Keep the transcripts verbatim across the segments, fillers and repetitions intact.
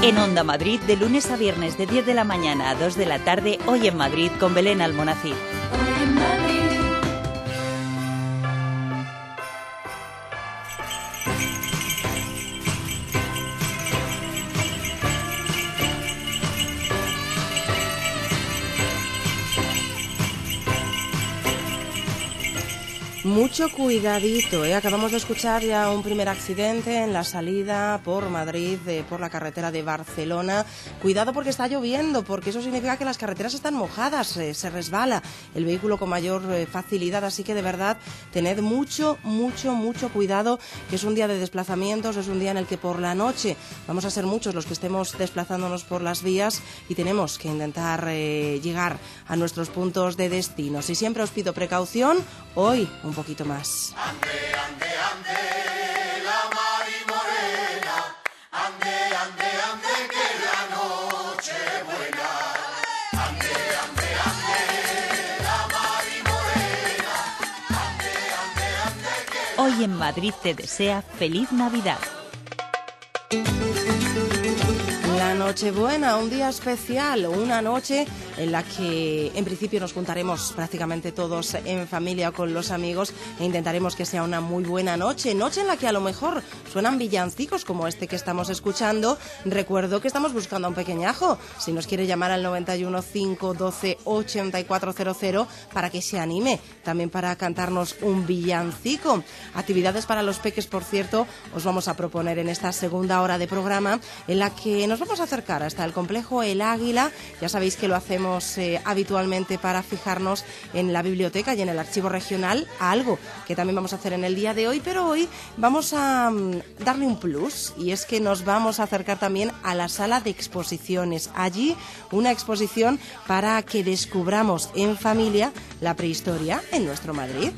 En Onda Madrid, de lunes a viernes de diez de la mañana a dos de la tarde, Hoy en Madrid con Belén Almonacid. Hoy en Madrid. Mucho cuidadito, ¿eh? Acabamos de escuchar ya un primer accidente en la salida por Madrid, eh, por la carretera de Barcelona. Cuidado porque está lloviendo, porque eso significa que las carreteras están mojadas, eh, se resbala el vehículo con mayor eh, facilidad, así que de verdad tened mucho, mucho, mucho cuidado, que es un día de desplazamientos, es un día en el que por la noche vamos a ser muchos los que estemos desplazándonos por las vías y tenemos que intentar eh, llegar a nuestros puntos de destino. Si siempre os pido precaución, hoy un poquito más. Ande, ande, ande, la mari morena, ande, ande, ande, que la noche es buena. Ande, ande, ande, la mari morena, ande, ande, ande, que... Hoy en Madrid te desea feliz Navidad. La Nochebuena, un día especial, una noche en la que en principio nos juntaremos prácticamente todos en familia con los amigos e intentaremos que sea una muy buena noche, noche en la que a lo mejor suenan villancicos como este que estamos escuchando. Recuerdo que estamos buscando a un pequeñajo, si nos quiere llamar al noventa y uno, cinco, doce, ochenta y cuatro cero cero para que se anime, también para cantarnos un villancico. Actividades para los peques, por cierto, os vamos a proponer en esta segunda hora de programa en la que nos vamos a acercar hasta el complejo El Águila. Ya sabéis que lo hacemos eh, habitualmente para fijarnos en la biblioteca y en el archivo regional, algo que también vamos a hacer en el día de hoy, pero hoy vamos a um, darle un plus, y es que nos vamos a acercar también a la sala de exposiciones. Allí una exposición para que descubramos en familia la prehistoria en nuestro Madrid.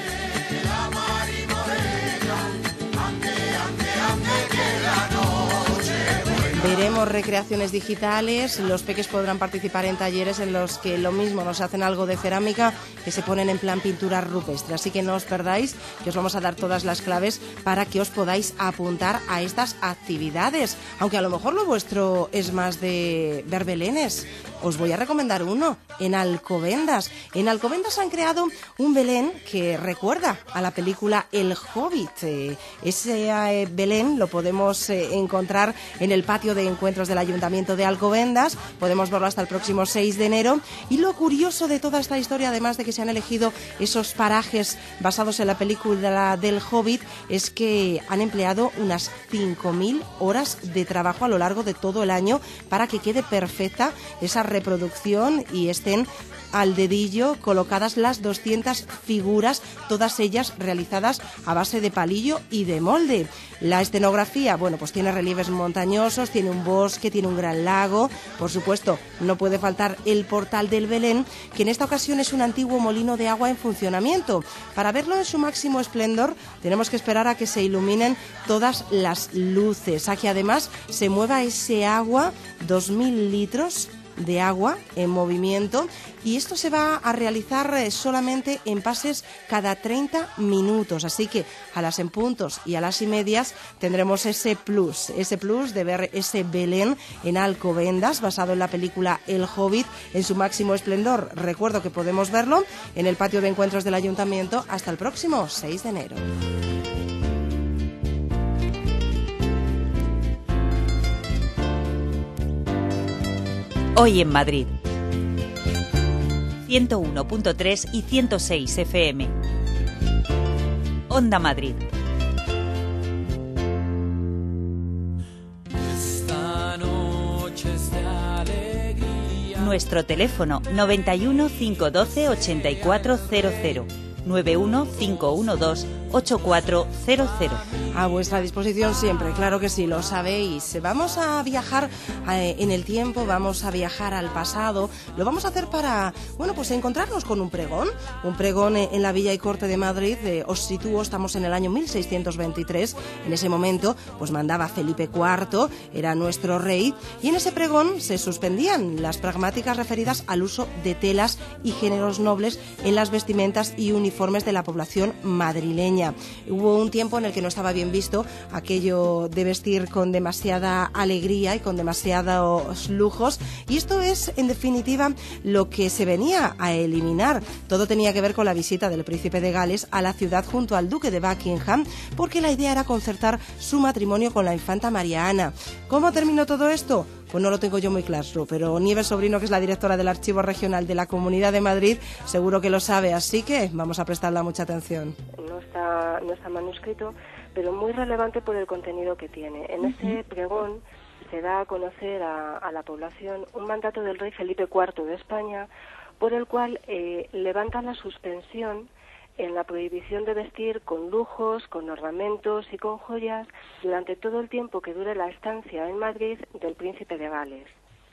Veremos recreaciones digitales, los peques podrán participar en talleres en los que lo mismo nos hacen algo de cerámica que se ponen en plan pintura rupestre. Así que no os perdáis, que os vamos a dar todas las claves para que os podáis apuntar a estas actividades. Aunque a lo mejor lo vuestro es más de ver belenes, os voy a recomendar uno en Alcobendas. En Alcobendas han creado un Belén que recuerda a la película El Hobbit. Eh, ese eh, Belén lo podemos eh, encontrar en el patio de encuentros del Ayuntamiento de Alcobendas. Podemos verlo hasta el próximo seis de enero. Y lo curioso de toda esta historia, además de que se han elegido esos parajes basados en la película del Hobbit, es que han empleado unas cinco mil horas de trabajo a lo largo de todo el año para que quede perfecta esa reproducción y estén al dedillo colocadas las doscientas figuras, todas ellas realizadas a base de palillo y de molde. La escenografía, bueno, pues tiene relieves montañosos, tiene un bosque, tiene un gran lago. Por supuesto, no puede faltar el portal del Belén, que en esta ocasión es un antiguo molino de agua en funcionamiento. Para verlo en su máximo esplendor, tenemos que esperar a que se iluminen todas las luces, a que además se mueva ese agua, dos mil litros de agua en movimiento, y esto se va a realizar solamente en pases cada treinta minutos, así que a las en puntos y a las y medias tendremos ese plus, ese plus de ver ese Belén en Alcobendas basado en la película El Hobbit en su máximo esplendor. Recuerdo que podemos verlo en el patio de encuentros del Ayuntamiento hasta el próximo seis de enero. Hoy en Madrid, ciento uno punto tres y ciento seis F M. Onda Madrid. Esta noche es de alegría. Nuestro teléfono noventa y uno, cinco doce, ochenta y cuatro cero cero. nueve uno cinco uno dos ocho cuatro cero cero. A vuestra disposición siempre, claro que sí, lo sabéis. Vamos a viajar eh, en el tiempo, vamos a viajar al pasado. Lo vamos a hacer para, bueno, pues encontrarnos con un pregón. Un pregón en la Villa y Corte de Madrid. Eh, os sitúo, estamos en el año mil seiscientos veintitrés. En ese momento, pues mandaba Felipe cuarto, era nuestro rey. Y en ese pregón se suspendían las pragmáticas referidas al uso de telas y géneros nobles en las vestimentas y uniformes de la población madrileña. España. Hubo un tiempo en el que no estaba bien visto aquello de vestir con demasiada alegría y con demasiados lujos, y esto es, en definitiva, lo que se venía a eliminar. Todo tenía que ver con la visita del príncipe de Gales a la ciudad junto al duque de Buckingham, porque la idea era concertar su matrimonio con la infanta María Ana. ¿Cómo terminó todo esto? Pues no lo tengo yo muy claro, pero Nieves Sobrino, que es la directora del Archivo Regional de la Comunidad de Madrid, seguro que lo sabe, así que vamos a prestarle mucha atención. No está, no está manuscrito, pero muy relevante por el contenido que tiene. En ese pregón se da a conocer a, a la población un mandato del rey Felipe cuarto de España, por el cual eh, levanta la suspensión en la prohibición de vestir con lujos, con ornamentos y con joyas durante todo el tiempo que dure la estancia en Madrid del príncipe de Gales.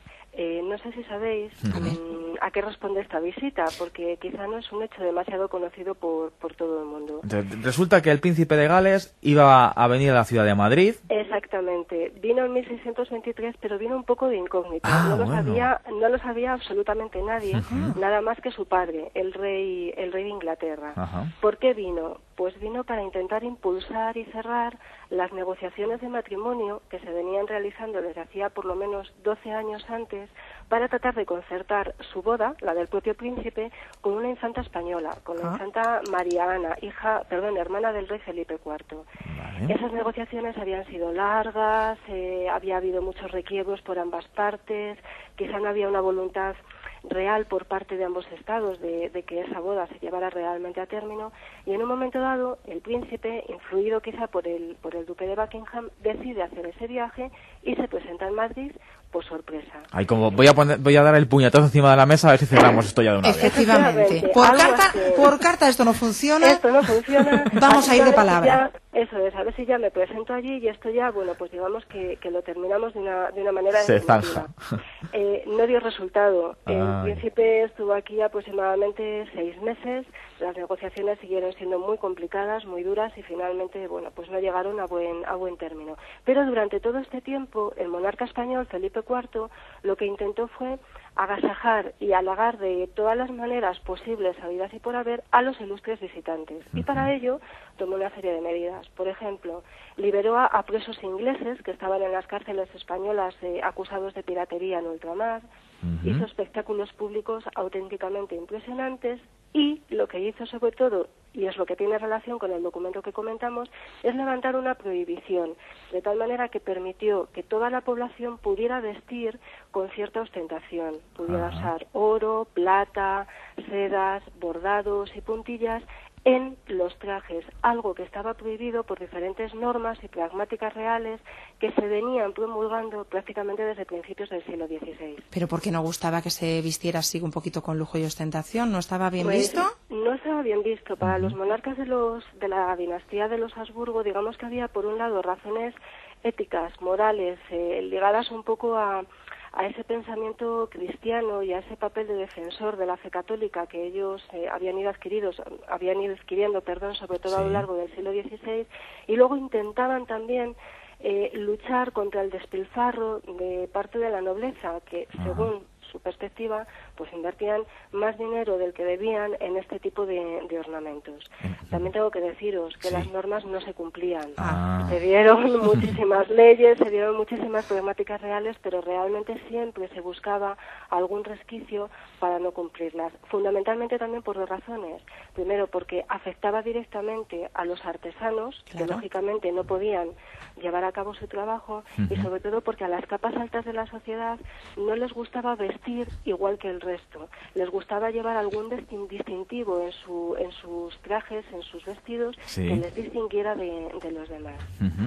Eh, no sé si sabéis mm, a qué responde esta visita, porque quizá no es un hecho demasiado conocido por, por todo el mundo. Entonces, resulta que el príncipe de Gales iba a venir a la ciudad de Madrid. Exactamente. Vino en mil seiscientos veintitrés, pero vino un poco de incógnito. Ah, no, lo bueno. sabía, no lo sabía absolutamente nadie, Uh-huh. nada más que su padre, el rey, el rey de Inglaterra. Ajá. ¿Por qué vino? Pues vino para intentar impulsar y cerrar las negociaciones de matrimonio que se venían realizando desde hacía por lo menos doce años antes, para tratar de concertar su boda, la del propio príncipe, con una infanta española, con la Ah. infanta María Ana, hija, perdón, hermana del rey Felipe cuarto. Vale. Esas negociaciones habían sido largas, eh, había habido muchos requiebros por ambas partes, quizá no había una voluntad real por parte de ambos estados de, de que esa boda se llevara realmente a término, y en un momento dado el príncipe, influido quizá por el, por el duque de Buckingham, decide hacer ese viaje y se presenta en Madrid por sorpresa. Ay, como voy a poner, voy a dar el puñetazo encima de la mesa a ver si cerramos esto ya de una vez. Efectivamente. Efectivamente. Por Algo carta, así. por carta esto no funciona. Esto no funciona. Vamos Así a ir que de ver si palabra. ya- eso es, a ver si ya me presento allí y esto ya, bueno, pues digamos que, que lo terminamos de una, de una manera Se definitiva. zanja. Eh, no dio resultado. El Ay. príncipe estuvo aquí aproximadamente seis meses. Las negociaciones siguieron siendo muy complicadas, muy duras, y finalmente, bueno, pues no llegaron a buen, a buen término. Pero durante todo este tiempo, el monarca español, Felipe cuarto, lo que intentó fue agasajar y halagar de todas las maneras posibles, habidas y por haber, a los ilustres visitantes. Y para ello tomó una serie de medidas. Por ejemplo, liberó a, a presos ingleses que estaban en las cárceles españolas eh, acusados de piratería en ultramar, Ujú. hizo espectáculos públicos auténticamente impresionantes, y lo que hizo sobre todo, y es lo que tiene relación con el documento que comentamos, es levantar una prohibición, de tal manera que permitió que toda la población pudiera vestir con cierta ostentación, pudiera Ajá. usar oro, plata, sedas, bordados y puntillas en los trajes, algo que estaba prohibido por diferentes normas y pragmáticas reales que se venían promulgando prácticamente desde principios del siglo dieciséis. Pero ¿por qué no gustaba que se vistiera así un poquito con lujo y ostentación? ¿No estaba bien Pues, visto? No estaba bien visto. Para los monarcas de los de la dinastía de los Habsburgo, digamos que había por un lado razones éticas, morales, eh, ligadas un poco a, a ese pensamiento cristiano y a ese papel de defensor de la fe católica que ellos eh, habían ido adquiridos, habían ido adquiriendo, perdón, sobre todo a lo Sí. largo del siglo dieciséis, y luego intentaban también eh, luchar contra el despilfarro de parte de la nobleza, que Ajá. según su perspectiva, pues invertían más dinero del que debían en este tipo de, de ornamentos. También tengo que deciros que Sí. las normas no se cumplían. Ah. Se dieron muchísimas leyes, se dieron muchísimas problemáticas reales, pero realmente siempre se buscaba algún resquicio para no cumplirlas. Fundamentalmente también por dos razones. Primero, porque afectaba directamente a los artesanos, que Claro. lógicamente no podían llevar a cabo su trabajo, y Ujú. sobre todo porque a las capas altas de la sociedad no les gustaba vestir igual que el resto. Les gustaba llevar algún distin- distintivo en, su, en sus trajes, en sus vestidos, Sí. que les distinguiera de, de los demás. Ujú.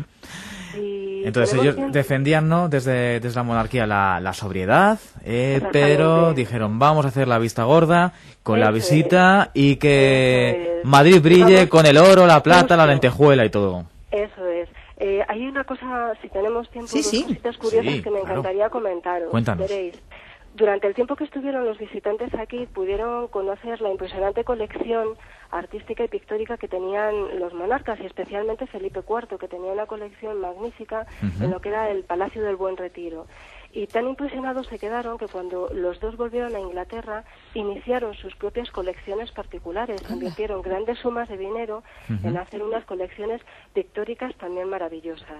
Y Entonces tenemos ellos bien- defendían, ¿no?, desde, desde la monarquía la, la sobriedad, eh, Exactamente. pero dijeron, vamos a hacer la vista gorda con la Eso visita y que Eso es. Madrid brille Vamos- con el oro, la plata, la Justo. lentejuela y todo. Eso es. Eh, hay una cosa, si tenemos tiempo, Sí, dos sí. cositas curiosas Sí, que me claro. encantaría comentaros. Cuéntanos. Veréis. Durante el tiempo que estuvieron los visitantes aquí, pudieron conocer la impresionante colección artística y pictórica que tenían los monarcas, y especialmente Felipe cuarto, que tenía una colección magnífica Ujú. en lo que era el Palacio del Buen Retiro. Y tan impresionados se quedaron que cuando los dos volvieron a Inglaterra, iniciaron sus propias colecciones particulares, invirtieron grandes sumas de dinero uh-huh. en hacer unas colecciones pictóricas también maravillosas.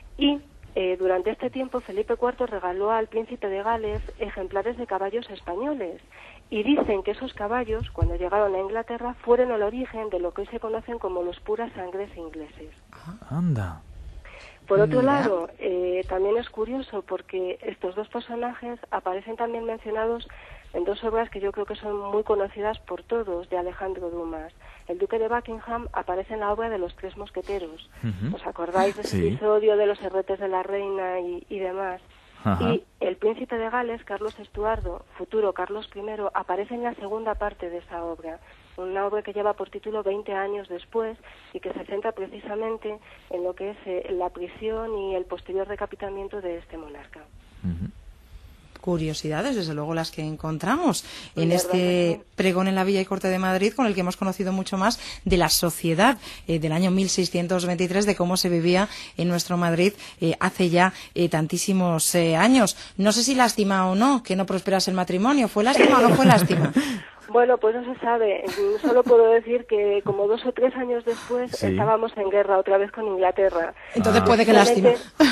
Y eh, durante este tiempo Felipe cuarto regaló al príncipe de Gales ejemplares de caballos españoles. Y dicen que esos caballos, cuando llegaron a Inglaterra, fueron el origen de lo que hoy se conocen como los puras sangres ingleses. Anda. Por otro lado, eh, también es curioso porque estos dos personajes aparecen también mencionados en dos obras que yo creo que son muy conocidas por todos, de Alejandro Dumas. El duque de Buckingham aparece en la obra de Los Tres Mosqueteros. Uh-huh. ¿Os acordáis de ese sí. episodio de los herretes de la reina y, y demás? Ajá. Y el príncipe de Gales, Carlos Estuardo, futuro Carlos primero, aparece en la segunda parte de esa obra. Una obra que lleva por título veinte años después y que se centra precisamente en lo que es eh, la prisión y el posterior decapitamiento de este monarca. Uh-huh. Curiosidades, desde luego, las que encontramos en este pregón en la Villa y Corte de Madrid, con el que hemos conocido mucho más de la sociedad eh, del año mil seiscientos veintitrés, de cómo se vivía en nuestro Madrid eh, hace ya eh, tantísimos eh, años. No sé si lástima o no que no prosperase el matrimonio. ¿Fue lástima o no fue lástima? Bueno, pues no se sabe. Solo puedo decir que como dos o tres años después sí. estábamos en guerra otra vez con Inglaterra. Entonces ah. puede que lástima.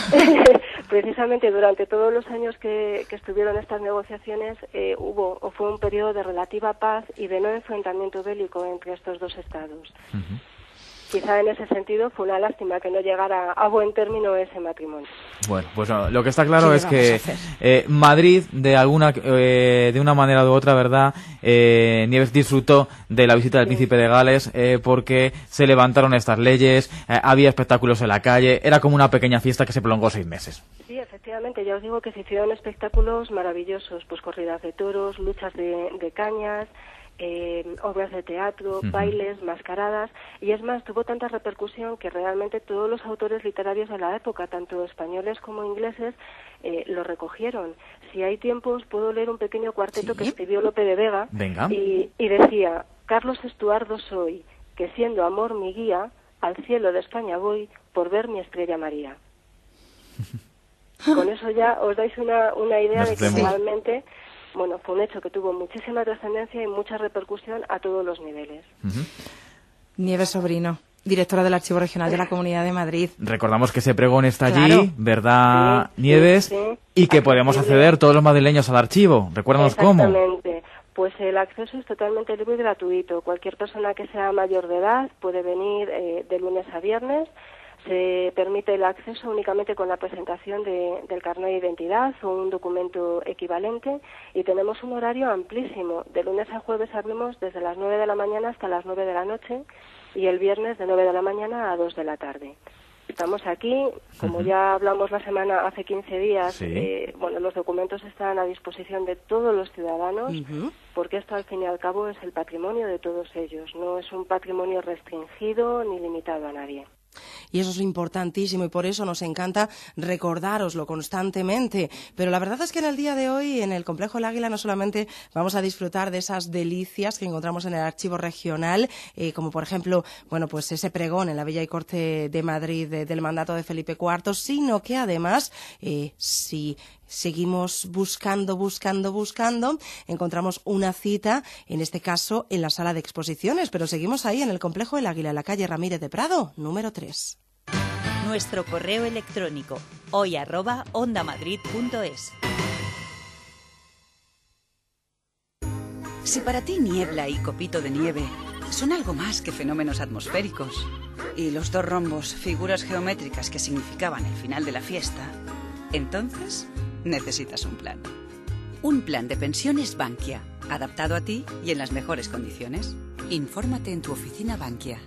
Precisamente durante todos los años que, que estuvieron estas negociaciones eh, hubo o fue un periodo de relativa paz y de no enfrentamiento bélico entre estos dos estados. Uh-huh. Quizá en ese sentido fue una lástima que no llegara a buen término ese matrimonio. Bueno, pues no, lo que está claro es que eh, Madrid, de alguna eh, de una manera u otra, ¿verdad? Eh, Nieves disfrutó de la visita del sí. príncipe de Gales eh, porque se levantaron estas leyes, eh, había espectáculos en la calle, era como una pequeña fiesta que se prolongó seis meses. Sí, efectivamente, ya os digo que se hicieron espectáculos maravillosos, pues corridas de toros, luchas de, de cañas, Eh, obras de teatro, uh-huh. bailes, mascaradas, y es más, tuvo tanta repercusión que realmente todos los autores literarios de la época, tanto españoles como ingleses, eh, lo recogieron. Si hay tiempo, os puedo leer un pequeño cuarteto ¿Sí? que escribió Lope de Vega. Venga. Y, y decía: Carlos Estuardo soy, que siendo amor mi guía, al cielo de España voy, por ver mi estrella María. Con eso ya os dais una, una idea Nos de que realmente... Bueno, fue un hecho que tuvo muchísima trascendencia y mucha repercusión a todos los niveles. Uh-huh. Nieves Sobrino, directora del Archivo Regional de la Comunidad de Madrid. Recordamos que ese pregón está allí, claro. ¿verdad, sí, Nieves? Sí, sí. Y que podemos acceder todos los madrileños al archivo. Recuérdanos cómo. Exactamente. Pues el acceso es totalmente libre y gratuito. Cualquier persona que sea mayor de edad puede venir eh, de lunes a viernes. Se permite el acceso únicamente con la presentación de, del carnet de identidad o un documento equivalente, y tenemos un horario amplísimo. De lunes a jueves abrimos desde las nueve de la mañana hasta las nueve de la noche y el viernes de nueve de la mañana a dos de la tarde. Estamos aquí, como uh-huh. ya hablamos la semana hace quince días, sí. eh, bueno, los documentos están a disposición de todos los ciudadanos, uh-huh. porque esto al fin y al cabo es el patrimonio de todos ellos, no es un patrimonio restringido ni limitado a nadie. Y eso es importantísimo y por eso nos encanta recordároslo constantemente. Pero la verdad es que en el día de hoy, en el Complejo El Águila, no solamente vamos a disfrutar de esas delicias que encontramos en el Archivo Regional, eh, como por ejemplo, bueno, pues ese pregón en la Villa y Corte de Madrid de, del mandato de Felipe cuarto, sino que además, eh, si seguimos buscando, buscando, buscando, encontramos una cita, en este caso en la sala de exposiciones, pero seguimos ahí en el Complejo El Águila, en la calle Ramírez de Prado, número tres. Nuestro correo electrónico hoy arroba ondamadrid punto es. Si para ti niebla y copito de nieve son algo más que fenómenos atmosféricos, y los dos rombos, figuras geométricas que significaban el final de la fiesta, entonces necesitas un plan. Un plan de pensiones Bankia, adaptado a ti y en las mejores condiciones. Infórmate en tu oficina Bankia.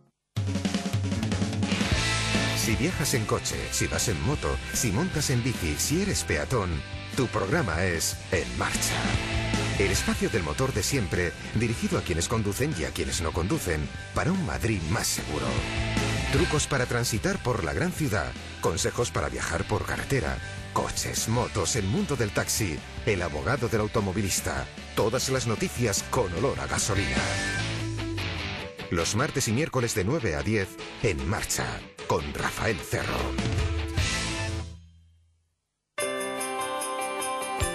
Si viajas en coche, si vas en moto, si montas en bici, si eres peatón, tu programa es En Marcha. El espacio del motor de siempre, dirigido a quienes conducen y a quienes no conducen, para un Madrid más seguro. Trucos para transitar por la gran ciudad, consejos para viajar por carretera, coches, motos, el mundo del taxi, el abogado del automovilista, todas las noticias con olor a gasolina. Los martes y miércoles de nueve a diez, En Marcha, con Rafael Cerro.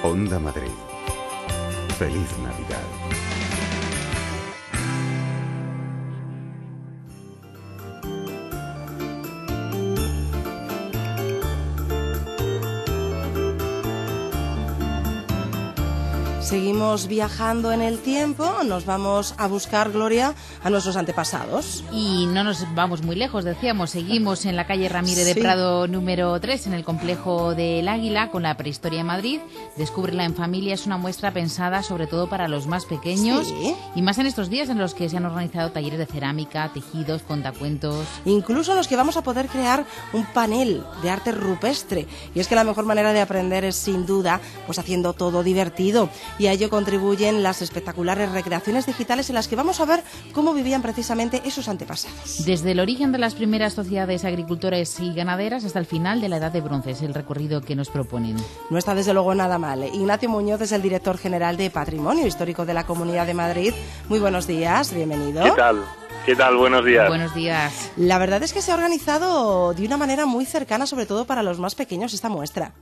Onda Madrid. Feliz Navidad. Seguimos viajando en el tiempo, nos vamos a buscar, Gloria, a nuestros antepasados. Y no nos vamos muy lejos, decíamos, seguimos en la calle Ramírez de Sí. Prado número tres, en el complejo del Águila, con la prehistoria de Madrid. Descúbrela en familia es una muestra pensada sobre todo para los más pequeños, Sí. y más en estos días en los que se han organizado talleres de cerámica, tejidos, contacuentos. Incluso en los que vamos a poder crear un panel de arte rupestre. Y es que la mejor manera de aprender es, sin duda, pues haciendo todo divertido. Y a ello contribuyen las espectaculares recreaciones digitales en las que vamos a ver cómo vivían precisamente esos antepasados. Desde el origen de las primeras sociedades agricultoras y ganaderas hasta el final de la Edad de Bronce es el recorrido que nos proponen. No está desde luego nada mal. Ignacio Muñoz es el director general de Patrimonio Histórico de la Comunidad de Madrid. Muy buenos días, bienvenido. ¿Qué tal? ¿Qué tal? Buenos días. Buenos días. La verdad es que se ha organizado de una manera muy cercana, sobre todo para los más pequeños, esta muestra.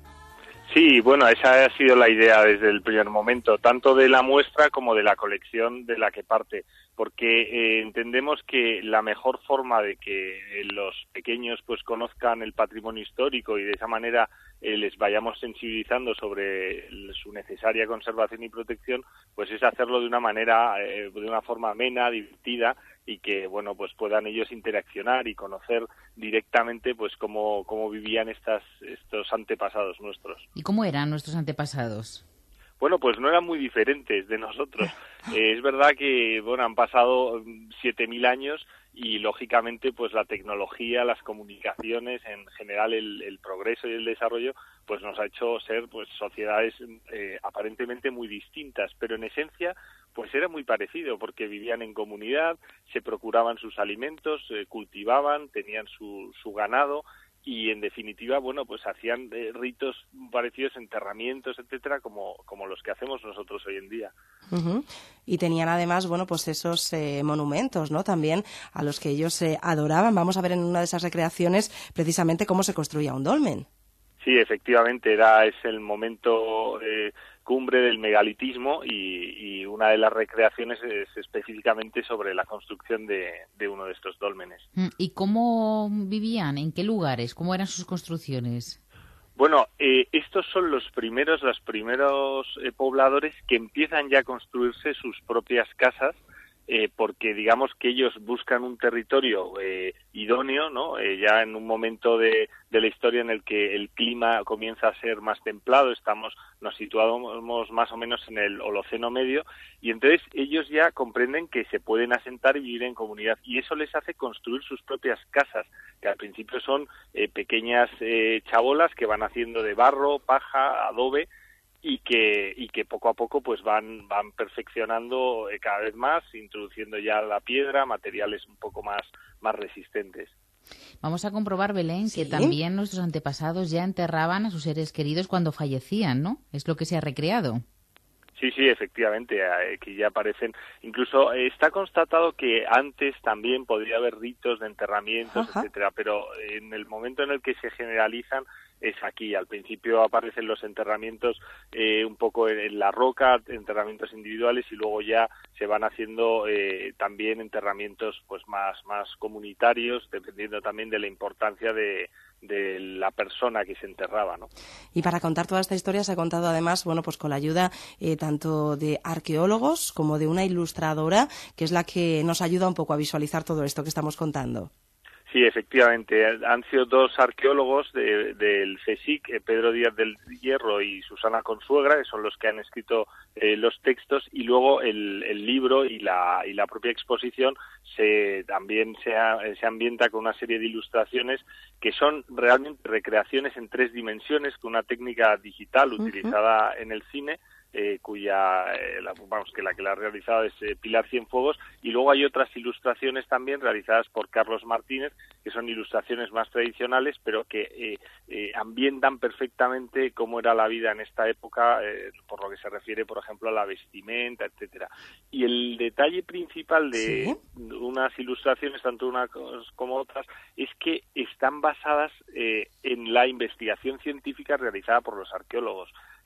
Sí, bueno, esa ha sido la idea desde el primer momento, tanto de la muestra como de la colección de la que parte, porque eh, entendemos que la mejor forma de que eh, los pequeños pues conozcan el patrimonio histórico y de esa manera eh, les vayamos sensibilizando sobre el, su necesaria conservación y protección, pues es hacerlo de una manera, eh, de una forma amena, divertida, y que bueno pues puedan ellos interaccionar y conocer directamente pues cómo, cómo vivían estas estos antepasados nuestros. ¿Y cómo eran nuestros antepasados? Bueno, pues no eran muy diferentes de nosotros. Eh, es verdad que bueno han pasado siete mil años y lógicamente pues la tecnología, las comunicaciones, en general el, el progreso y el desarrollo pues nos ha hecho ser pues sociedades eh, aparentemente muy distintas, pero en esencia pues era muy parecido porque vivían en comunidad, se procuraban sus alimentos, eh, cultivaban, tenían su, su ganado y en definitiva bueno pues hacían eh, ritos parecidos, enterramientos, etcétera, como como los que hacemos nosotros hoy en día. Uh-huh. Y tenían además bueno pues esos eh, monumentos, ¿no? También a los que ellos eh, adoraban. Vamos a ver en una de esas recreaciones precisamente cómo se construía un dolmen. Sí, efectivamente, era es el momento eh, cumbre del megalitismo y, y una de las recreaciones es específicamente sobre la construcción de, de uno de estos dólmenes. ¿Y cómo vivían? ¿En qué lugares? ¿Cómo eran sus construcciones? Bueno, eh, estos son los primeros, los primeros eh, pobladores que empiezan ya a construirse sus propias casas, eh, porque digamos que ellos buscan un territorio eh, idóneo, ¿no? Eh, ya en un momento de, de la historia en el que el clima comienza a ser más templado, estamos, nos situamos más o menos en el Holoceno medio, y entonces ellos ya comprenden que se pueden asentar y vivir en comunidad, y eso les hace construir sus propias casas, que al principio son eh, pequeñas eh, chabolas que van haciendo de barro, paja, adobe, y que y que poco a poco pues van van perfeccionando eh, cada vez más, introduciendo ya la piedra, materiales un poco más más resistentes. Vamos a comprobar, Belén, ¿Sí? que también nuestros antepasados ya enterraban a sus seres queridos cuando fallecían, ¿no? Es lo que se ha recreado. Sí, sí, efectivamente, eh, que ya aparecen. Incluso eh, está constatado que antes también podría haber ritos de enterramientos, Ajá. etcétera, pero en el momento en el que se generalizan es aquí. Al principio aparecen los enterramientos eh, un poco en, en la roca, enterramientos individuales, y luego ya se van haciendo eh, también enterramientos pues más más comunitarios, dependiendo también de la importancia de de la persona que se enterraba, ¿no? Y para contar toda esta historia se ha contado además, bueno, pues con la ayuda eh, tanto de arqueólogos como de una ilustradora, que es la que nos ayuda un poco a visualizar todo esto que estamos contando. Sí, efectivamente. Han sido dos arqueólogos de, del CSIC, eh, Pedro Díaz del Hierro y Susana Consuegra, que son los que han escrito eh, los textos, y luego el, el libro y la, y la propia exposición se también se, ha, se ambienta con una serie de ilustraciones que son realmente recreaciones en tres dimensiones, con una técnica digital utilizada uh-huh. en el cine, Eh, cuya eh, la, vamos que la que la ha realizado es eh, Pilar Cienfuegos, y luego hay otras ilustraciones también realizadas por Carlos Martínez, que son ilustraciones más tradicionales, pero que eh, eh, ambientan perfectamente cómo era la vida en esta época, eh, por lo que se refiere, por ejemplo, a la vestimenta, etcétera. Y el detalle principal de ¿Sí? unas ilustraciones, tanto unas como otras, es que están basadas eh, en la investigación científica realizada por los arqueólogos.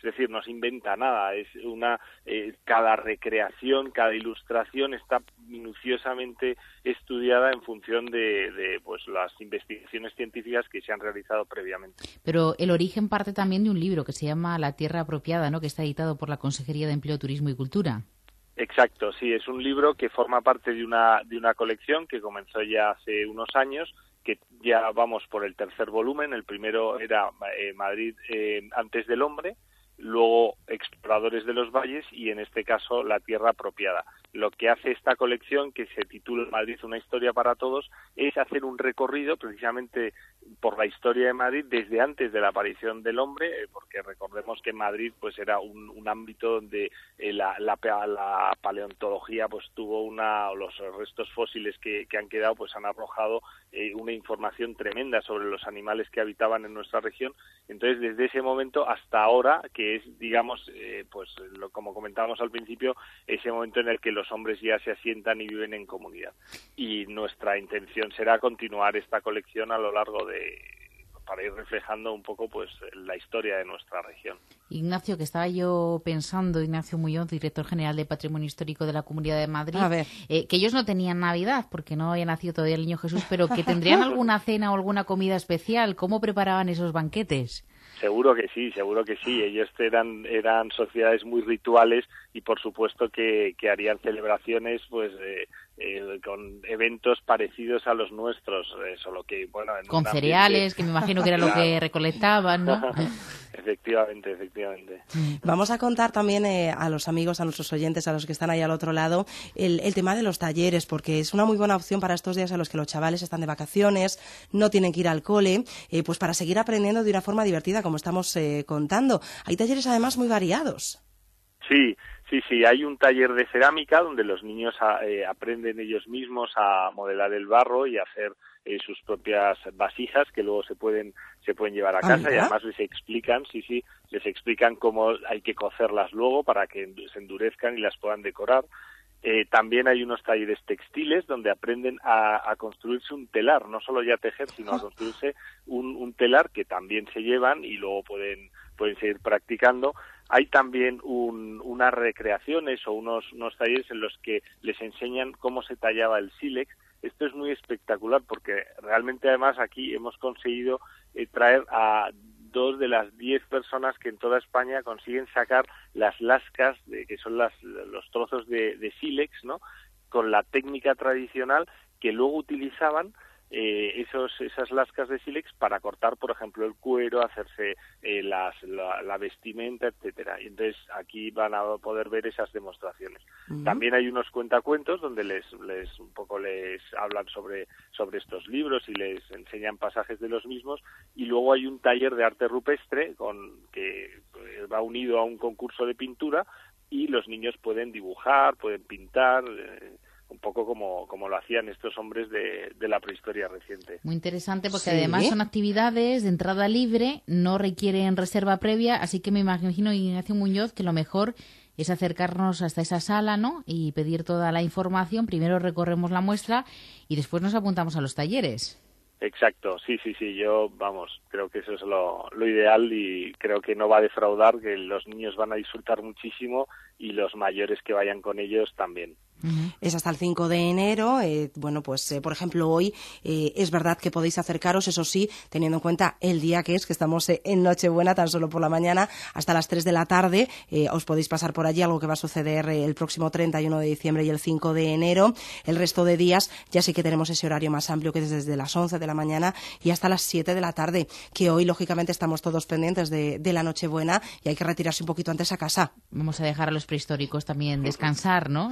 es decir, no se inventa nada, es una eh, cada recreación, cada ilustración está minuciosamente estudiada en función de, de pues las investigaciones científicas que se han realizado previamente. Pero el origen parte también de un libro que se llama La Tierra Apropiada, ¿no?, que está editado por la Consejería de Empleo, Turismo y Cultura. Exacto, sí, es un libro que forma parte de una de una colección que comenzó ya hace unos años, que ya vamos por el tercer volumen. El primero era eh, Madrid eh, antes del hombre, luego Exploradores de los Valles y en este caso La Tierra Apropiada. Lo que hace esta colección, que se titula Madrid, una historia para todos, es hacer un recorrido precisamente por la historia de Madrid desde antes de la aparición del hombre, eh, porque recordemos que Madrid pues era un, un ámbito donde eh, la, la, la paleontología pues tuvo una, o los restos fósiles que, que han quedado pues han arrojado eh, una información tremenda sobre los animales que habitaban en nuestra región. Entonces, desde ese momento hasta ahora, que es, digamos, eh, pues lo, como comentábamos al principio, ese momento en el que los hombres ya se asientan y viven en comunidad. Y nuestra intención será continuar esta colección a lo largo de para ir reflejando un poco pues la historia de nuestra región. Ignacio, que estaba yo pensando, Ignacio Muñoz, director general de Patrimonio Histórico de la Comunidad de Madrid, A ver. Eh, que ellos no tenían Navidad porque no había nacido todavía el Niño Jesús, pero que tendrían alguna cena o alguna comida especial. ¿Cómo preparaban esos banquetes? Seguro que sí, seguro que sí. Ellos eran eran sociedades muy rituales y por supuesto que, que harían celebraciones pues eh, eh, con eventos parecidos a los nuestros, eh, solo que bueno en con un cereales, ambiente... que me imagino que era Claro. lo que recolectaban, ¿no? Efectivamente, efectivamente. Vamos a contar también eh, a los amigos, a nuestros oyentes, a los que están ahí al otro lado, el, el tema de los talleres, porque es una muy buena opción para estos días en los que los chavales están de vacaciones, no tienen que ir al cole, eh, pues para seguir aprendiendo de una forma divertida, como estamos eh, contando. Hay talleres además muy variados. Sí, sí, sí. Hay un taller de cerámica donde los niños eh, aprenden ellos mismos a modelar el barro y a hacer eh, sus propias vasijas que luego se pueden se pueden llevar a Ah, casa ¿mira? y además les explican, sí, sí, les explican cómo hay que cocerlas luego para que se endurezcan y las puedan decorar. Eh, también hay unos talleres textiles donde aprenden a, a construirse un telar, no solo ya tejer, sino a construirse un, un telar que también se llevan y luego pueden pueden seguir practicando. Hay también un, unas recreaciones o unos, unos talleres en los que les enseñan cómo se tallaba el sílex. Esto es muy espectacular porque realmente además aquí hemos conseguido eh, traer a dos de las diez personas que en toda España consiguen sacar las lascas, de, que son las, los trozos de, de sílex, ¿no?, con la técnica tradicional que luego utilizaban eh, esos esas lascas de sílex para cortar, por ejemplo, el cuero, hacerse eh, las, la, la vestimenta, etcétera. Y entonces aquí van a poder ver esas demostraciones. Uh-huh. También hay unos cuentacuentos donde les les un poco les hablan sobre sobre estos libros y les enseñan pasajes de los mismos. Y luego hay un taller de arte rupestre con que va unido a un concurso de pintura y los niños pueden dibujar, pueden pintar. Eh, un poco como, como lo hacían estos hombres de, de la prehistoria reciente. Muy interesante porque ¿Sí? además son actividades de entrada libre, no requieren reserva previa, así que me imagino, Ignacio Muñoz, que lo mejor es acercarnos hasta esa sala, ¿no?, y pedir toda la información. Primero recorremos la muestra y después nos apuntamos a los talleres. Exacto, sí, sí, sí, yo, vamos, creo que eso es lo, lo ideal y creo que no va a defraudar, que los niños van a disfrutar muchísimo y los mayores que vayan con ellos también. Es hasta el cinco de enero. Eh, bueno, pues, eh, por ejemplo, hoy eh, es verdad que podéis acercaros, eso sí, teniendo en cuenta el día que es, que estamos eh, en Nochebuena, tan solo por la mañana, hasta las tres de la tarde. Eh, os podéis pasar por allí, algo que va a suceder eh, el próximo treinta y uno de diciembre y el cinco de enero. El resto de días ya sí que tenemos ese horario más amplio, que es desde las once de la mañana y hasta las siete de la tarde, que hoy, lógicamente, estamos todos pendientes de, de la Nochebuena y hay que retirarse un poquito antes a casa. Vamos a dejar a los prehistóricos también descansar, ¿no?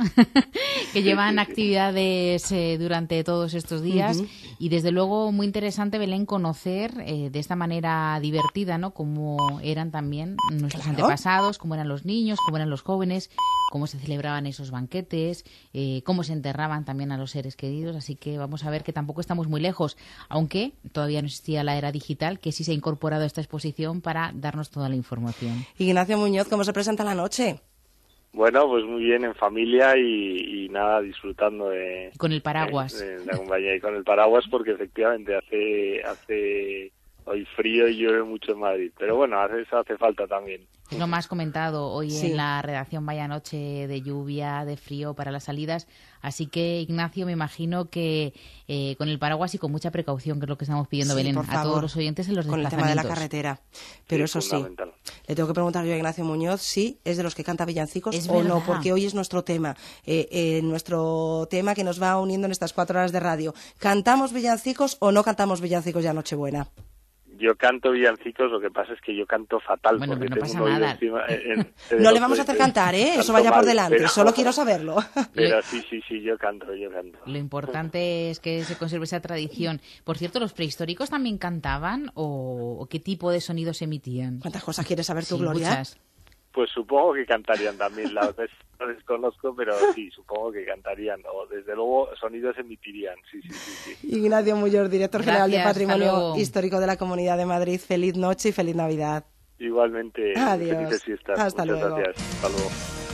Que llevan actividades eh, durante todos estos días. Uh-huh. Y desde luego muy interesante, Belén, conocer eh, de esta manera divertida, ¿no?, cómo eran también nuestros claro. antepasados, cómo eran los niños, cómo eran los jóvenes, cómo se celebraban esos banquetes, eh, cómo se enterraban también a los seres queridos. Así que vamos a ver que tampoco estamos muy lejos, aunque todavía no existía la era digital, que sí se ha incorporado a esta exposición para darnos toda la información. Ignacio Muñoz, ¿cómo se presenta la noche? Bueno, pues muy bien, en familia y, y nada, disfrutando de... Con el paraguas. De, de la compañía y con el paraguas, porque efectivamente hace hace Hoy frío y llueve mucho en Madrid, pero bueno, eso hace falta también. Es lo más comentado hoy Sí. en la redacción, vaya noche de lluvia, de frío para las salidas. Así que, Ignacio, me imagino que eh, con el paraguas y con mucha precaución, que es lo que estamos pidiendo, Sí, Belén, por a favor, todos los oyentes en los con el tema de la carretera. Pero eso sí, fundamental. le tengo que preguntar yo a Ignacio Muñoz si es de los que canta villancicos Es o no, verdad. porque hoy es nuestro tema, eh, eh, nuestro tema que nos va uniendo en estas cuatro horas de radio. ¿Cantamos villancicos o no cantamos villancicos ya Nochebuena? Yo canto villancicos, lo que pasa es que yo canto fatal. Bueno, porque pero no tengo pasa un oído nada. encima, en- en- No en le vamos a otro- hacer cantar, ¿eh? Eso canto vaya por mal, delante, pero- solo quiero saberlo. Pero sí, sí, sí, yo canto, yo canto. Lo importante es que se conserve esa tradición. Por cierto, ¿los prehistóricos también cantaban o, o qué tipo de sonidos emitían? ¿Cuántas cosas quieres saber tú, Sí, Gloria? muchas. Pues supongo que cantarían también, la verdad es que no desconozco, pero sí, supongo que cantarían, o desde luego sonidos emitirían, sí, sí, sí. sí. Ignacio Muñoz, director general de Gracias, hasta Patrimonio luego. Histórico de la Comunidad de Madrid. Feliz noche y feliz Navidad. Igualmente, Adiós. felices fiestas. Hasta Muchas luego. gracias. Hasta luego.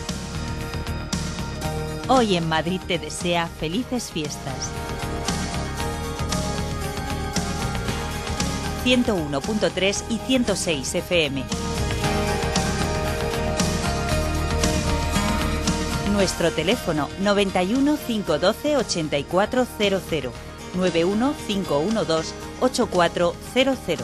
Hoy en Madrid te desea felices fiestas. ciento uno punto tres y ciento seis F M. Nuestro teléfono noventa y uno, cinco doce, ochenta y cuatro cero cero, nueve uno, cinco uno dos, ocho cuatro cero cero.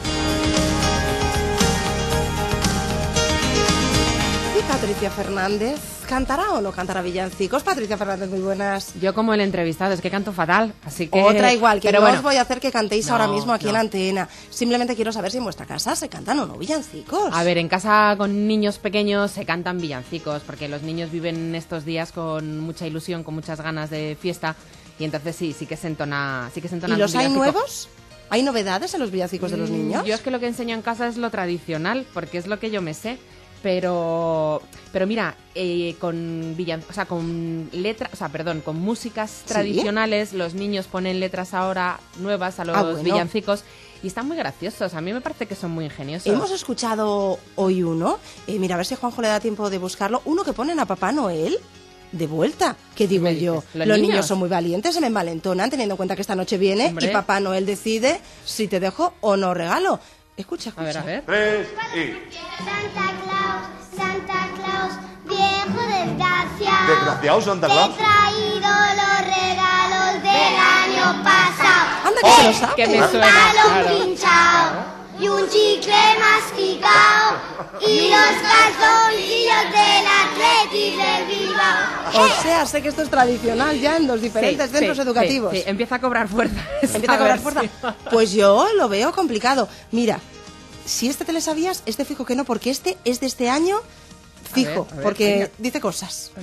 Y Patricia Fernández, ¿cantará o no cantará villancicos? Patricia Fernández, muy buenas. Yo como el entrevistado, es que canto fatal, así que... Otra igual, que Pero no bueno, os voy a hacer que cantéis No, ahora mismo aquí no. en antena. Simplemente quiero saber si en vuestra casa se cantan o no villancicos. a ver, en casa con niños pequeños se cantan villancicos, porque los niños viven estos días con mucha ilusión, con muchas ganas de fiesta, y entonces sí, sí que se entona, sí que se entona ¿Y los un hay villancico. nuevos? ¿Hay novedades en los villancicos de los Mm, niños? Yo es que lo que enseño en casa es lo tradicional, porque es lo que yo me sé. Pero, pero mira, eh, con villan, o sea, con letras, o sea, perdón, con músicas ¿Sí? tradicionales, los niños ponen letras ahora nuevas a los Ah, bueno. villancicos y están muy graciosos. A mí me parece que son muy ingeniosos. Hemos escuchado hoy uno, eh, mira, a ver si a Juanjo le da tiempo de buscarlo, uno que ponen a Papá Noel de vuelta. ¿Qué digo me yo? dices? ¿Los Los niños? niños? son muy valientes, se me envalentonan, teniendo en cuenta que esta noche viene Hombre. y Papá Noel decide si te dejo o no regalo. Escucha, escucha. A ver, a ver. Tres y... Santa Claus, Santa Claus, viejo desgraciado. Desgraciado, Santa Te he Claus. traído los regalos del año pasado. Anda, que se lo sabe. que me Un suena, balón claro. pinchado y un chicle masticado y los calzoncillos del Atleti del Bilbao. O sea, sé que esto es tradicional ya en los diferentes Sí, centros sí, educativos. sí, sí, empieza a cobrar fuerza. Empieza a cobrar fuerza. Pues yo lo veo complicado. Mira, si este te le sabías, este fijo que no, porque este es de este año fijo, ver, a ver, porque venga. dice cosas.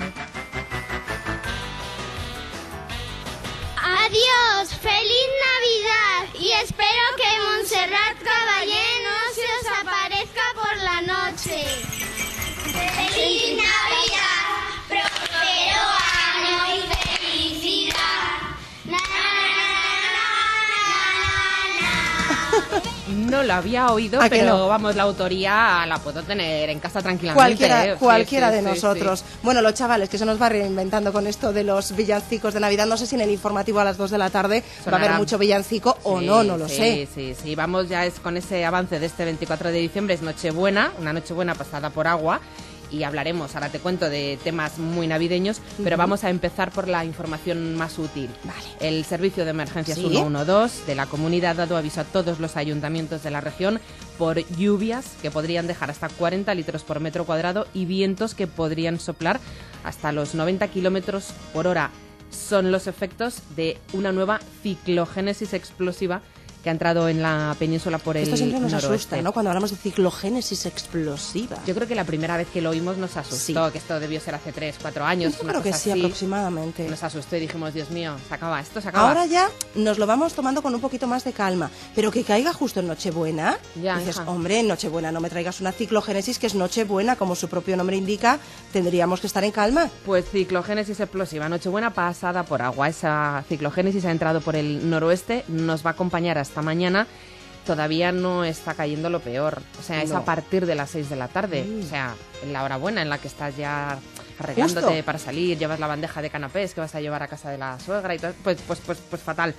Adiós, feliz Navidad y espero que Montserrat Caballé no se os aparezca por la noche. Feliz Navidad, próspero año y felicidad. Na, na, na, na, na. No lo había oído, ¿A que pero no? vamos, la autoría la puedo tener en casa tranquilamente. Cualquiera, ¿eh? Sí, cualquiera sí, de sí, nosotros. sí. Bueno, los chavales que se nos va reinventando con esto de los villancicos de Navidad. No sé si en el informativo a las dos de la tarde va a Sonará. haber mucho villancico o Sí, no, no lo sí, sé. Sí, sí, vamos ya es con ese avance de este veinticuatro de diciembre, es Nochebuena, una Nochebuena pasada por agua. Y hablaremos, ahora te cuento, de temas muy navideños, pero Ujú. vamos a empezar por la información más útil. Vale. El servicio de emergencias ¿Sí? ciento doce de la comunidad ha dado aviso a todos los ayuntamientos de la región por lluvias que podrían dejar hasta cuarenta litros por metro cuadrado y vientos que podrían soplar hasta los noventa kilómetros por hora. Son los efectos de una nueva ciclogénesis explosiva que ha entrado en la península por el Esto siempre nos noroeste. asusta, ¿no? Cuando hablamos de ciclogénesis explosiva. Yo creo que la primera vez que lo oímos nos asustó, Sí. que esto debió ser hace tres, cuatro años. Yo una creo que cosa sí, así. aproximadamente. Nos asustó y dijimos, Dios mío, se acaba esto, se acaba. Ahora ya nos lo vamos tomando con un poquito más de calma, pero que caiga justo en Nochebuena. Ya, dices, hija. hombre, en Nochebuena no me traigas una ciclogénesis que es Nochebuena, como su propio nombre indica, tendríamos que estar en calma. Pues ciclogénesis explosiva, Nochebuena pasada por agua. Esa ciclogénesis ha entrado por el noroeste, nos va a acompañar hasta mañana. Todavía no está cayendo lo peor. O sea, es No. a partir de las seis de la tarde. Mm. O sea, en la hora buena en la que estás ya arreglándote Justo. para salir, llevas la bandeja de canapés que vas a llevar a casa de la suegra y todo. Pues, pues, pues, pues fatal.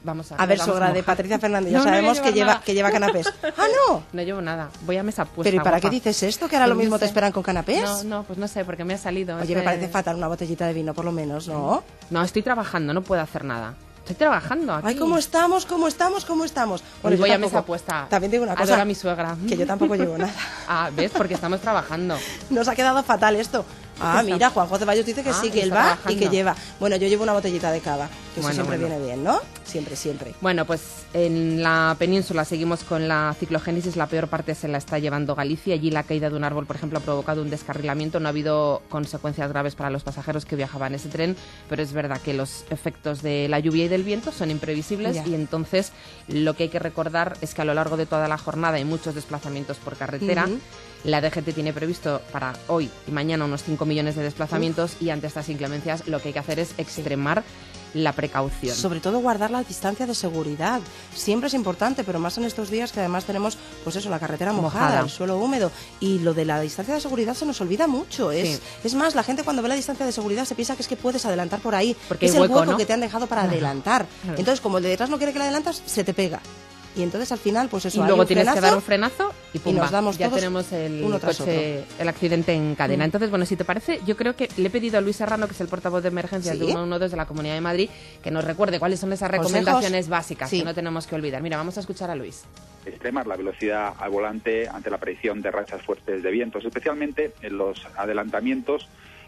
Vamos a, A ver, nos vamos suegra a de mojar. Patricia Fernández, ya No, no voy a sabemos que llevar lleva, nada. que lleva canapés. ¡Ah, no! No llevo nada. Voy a mesa puesta. Pero ¿y para guapa. qué dices esto? Que ahora lo Pues no mismo te sé. esperan con canapés. No, no, pues no sé, porque me ha salido. Oye, este- me parece fatal una botellita de vino, por lo menos, ¿no? No, estoy trabajando, no puedo hacer nada. Estoy trabajando aquí. Ay, ¿cómo estamos? ¿Cómo estamos? ¿Cómo estamos? Pues yo voy a tampoco. mesa puesta. También digo una Adoro cosa. a mi suegra. Que yo tampoco llevo nada. Ah, ¿ves? Porque estamos trabajando. Nos ha quedado fatal esto. Ah, Está- mira, Juanjo Ceballos dice que Ah, sí, que él está va trabajando. y que lleva. Bueno, yo llevo una botellita de cava, que eso Bueno, siempre bueno. viene bien, ¿no? Siempre, siempre. Bueno, pues en la península seguimos con la ciclogénesis. La peor parte se la está llevando Galicia. Allí la caída de un árbol, por ejemplo, ha provocado un descarrilamiento. No ha habido consecuencias graves para los pasajeros que viajaban en ese tren, pero es verdad que los efectos de la lluvia y del viento son imprevisibles Ya. y entonces lo que hay que recordar es que a lo largo de toda la jornada hay muchos desplazamientos por carretera. Ujú. La D G T tiene previsto para hoy y mañana unos cinco millones de desplazamientos y ante estas inclemencias lo que hay que hacer es extremar la precaución. Sobre todo guardar la distancia de seguridad. Siempre es importante, pero más en estos días que además tenemos, pues eso, la carretera mojada, Mojada. el suelo húmedo. Y lo de la distancia de seguridad se nos olvida mucho. Es, Sí. es más, la gente cuando ve la distancia de seguridad se piensa que es que puedes adelantar por ahí. Porque es hay el hueco, hueco ¿no? que te han dejado para Claro. adelantar. Claro. Entonces, como el de detrás no quiere que la adelantas, se te pega. Y entonces al final, pues eso, Y hay luego un tienes que frenazo, dar un frenazo y pumba, nos damos ya todos tenemos el uno tras coche, el accidente en cadena. Mm. Entonces, bueno, si te parece, yo creo que le he pedido a Luis Serrano, que es el portavoz de emergencias ¿Sí? de ciento doce de la Comunidad de Madrid, que nos recuerde cuáles son esas Consejos. recomendaciones básicas Sí. que no tenemos que olvidar. Mira, vamos a escuchar a Luis. Extremar la velocidad al volante ante la aparición de rachas fuertes de vientos, especialmente en los adelantamientos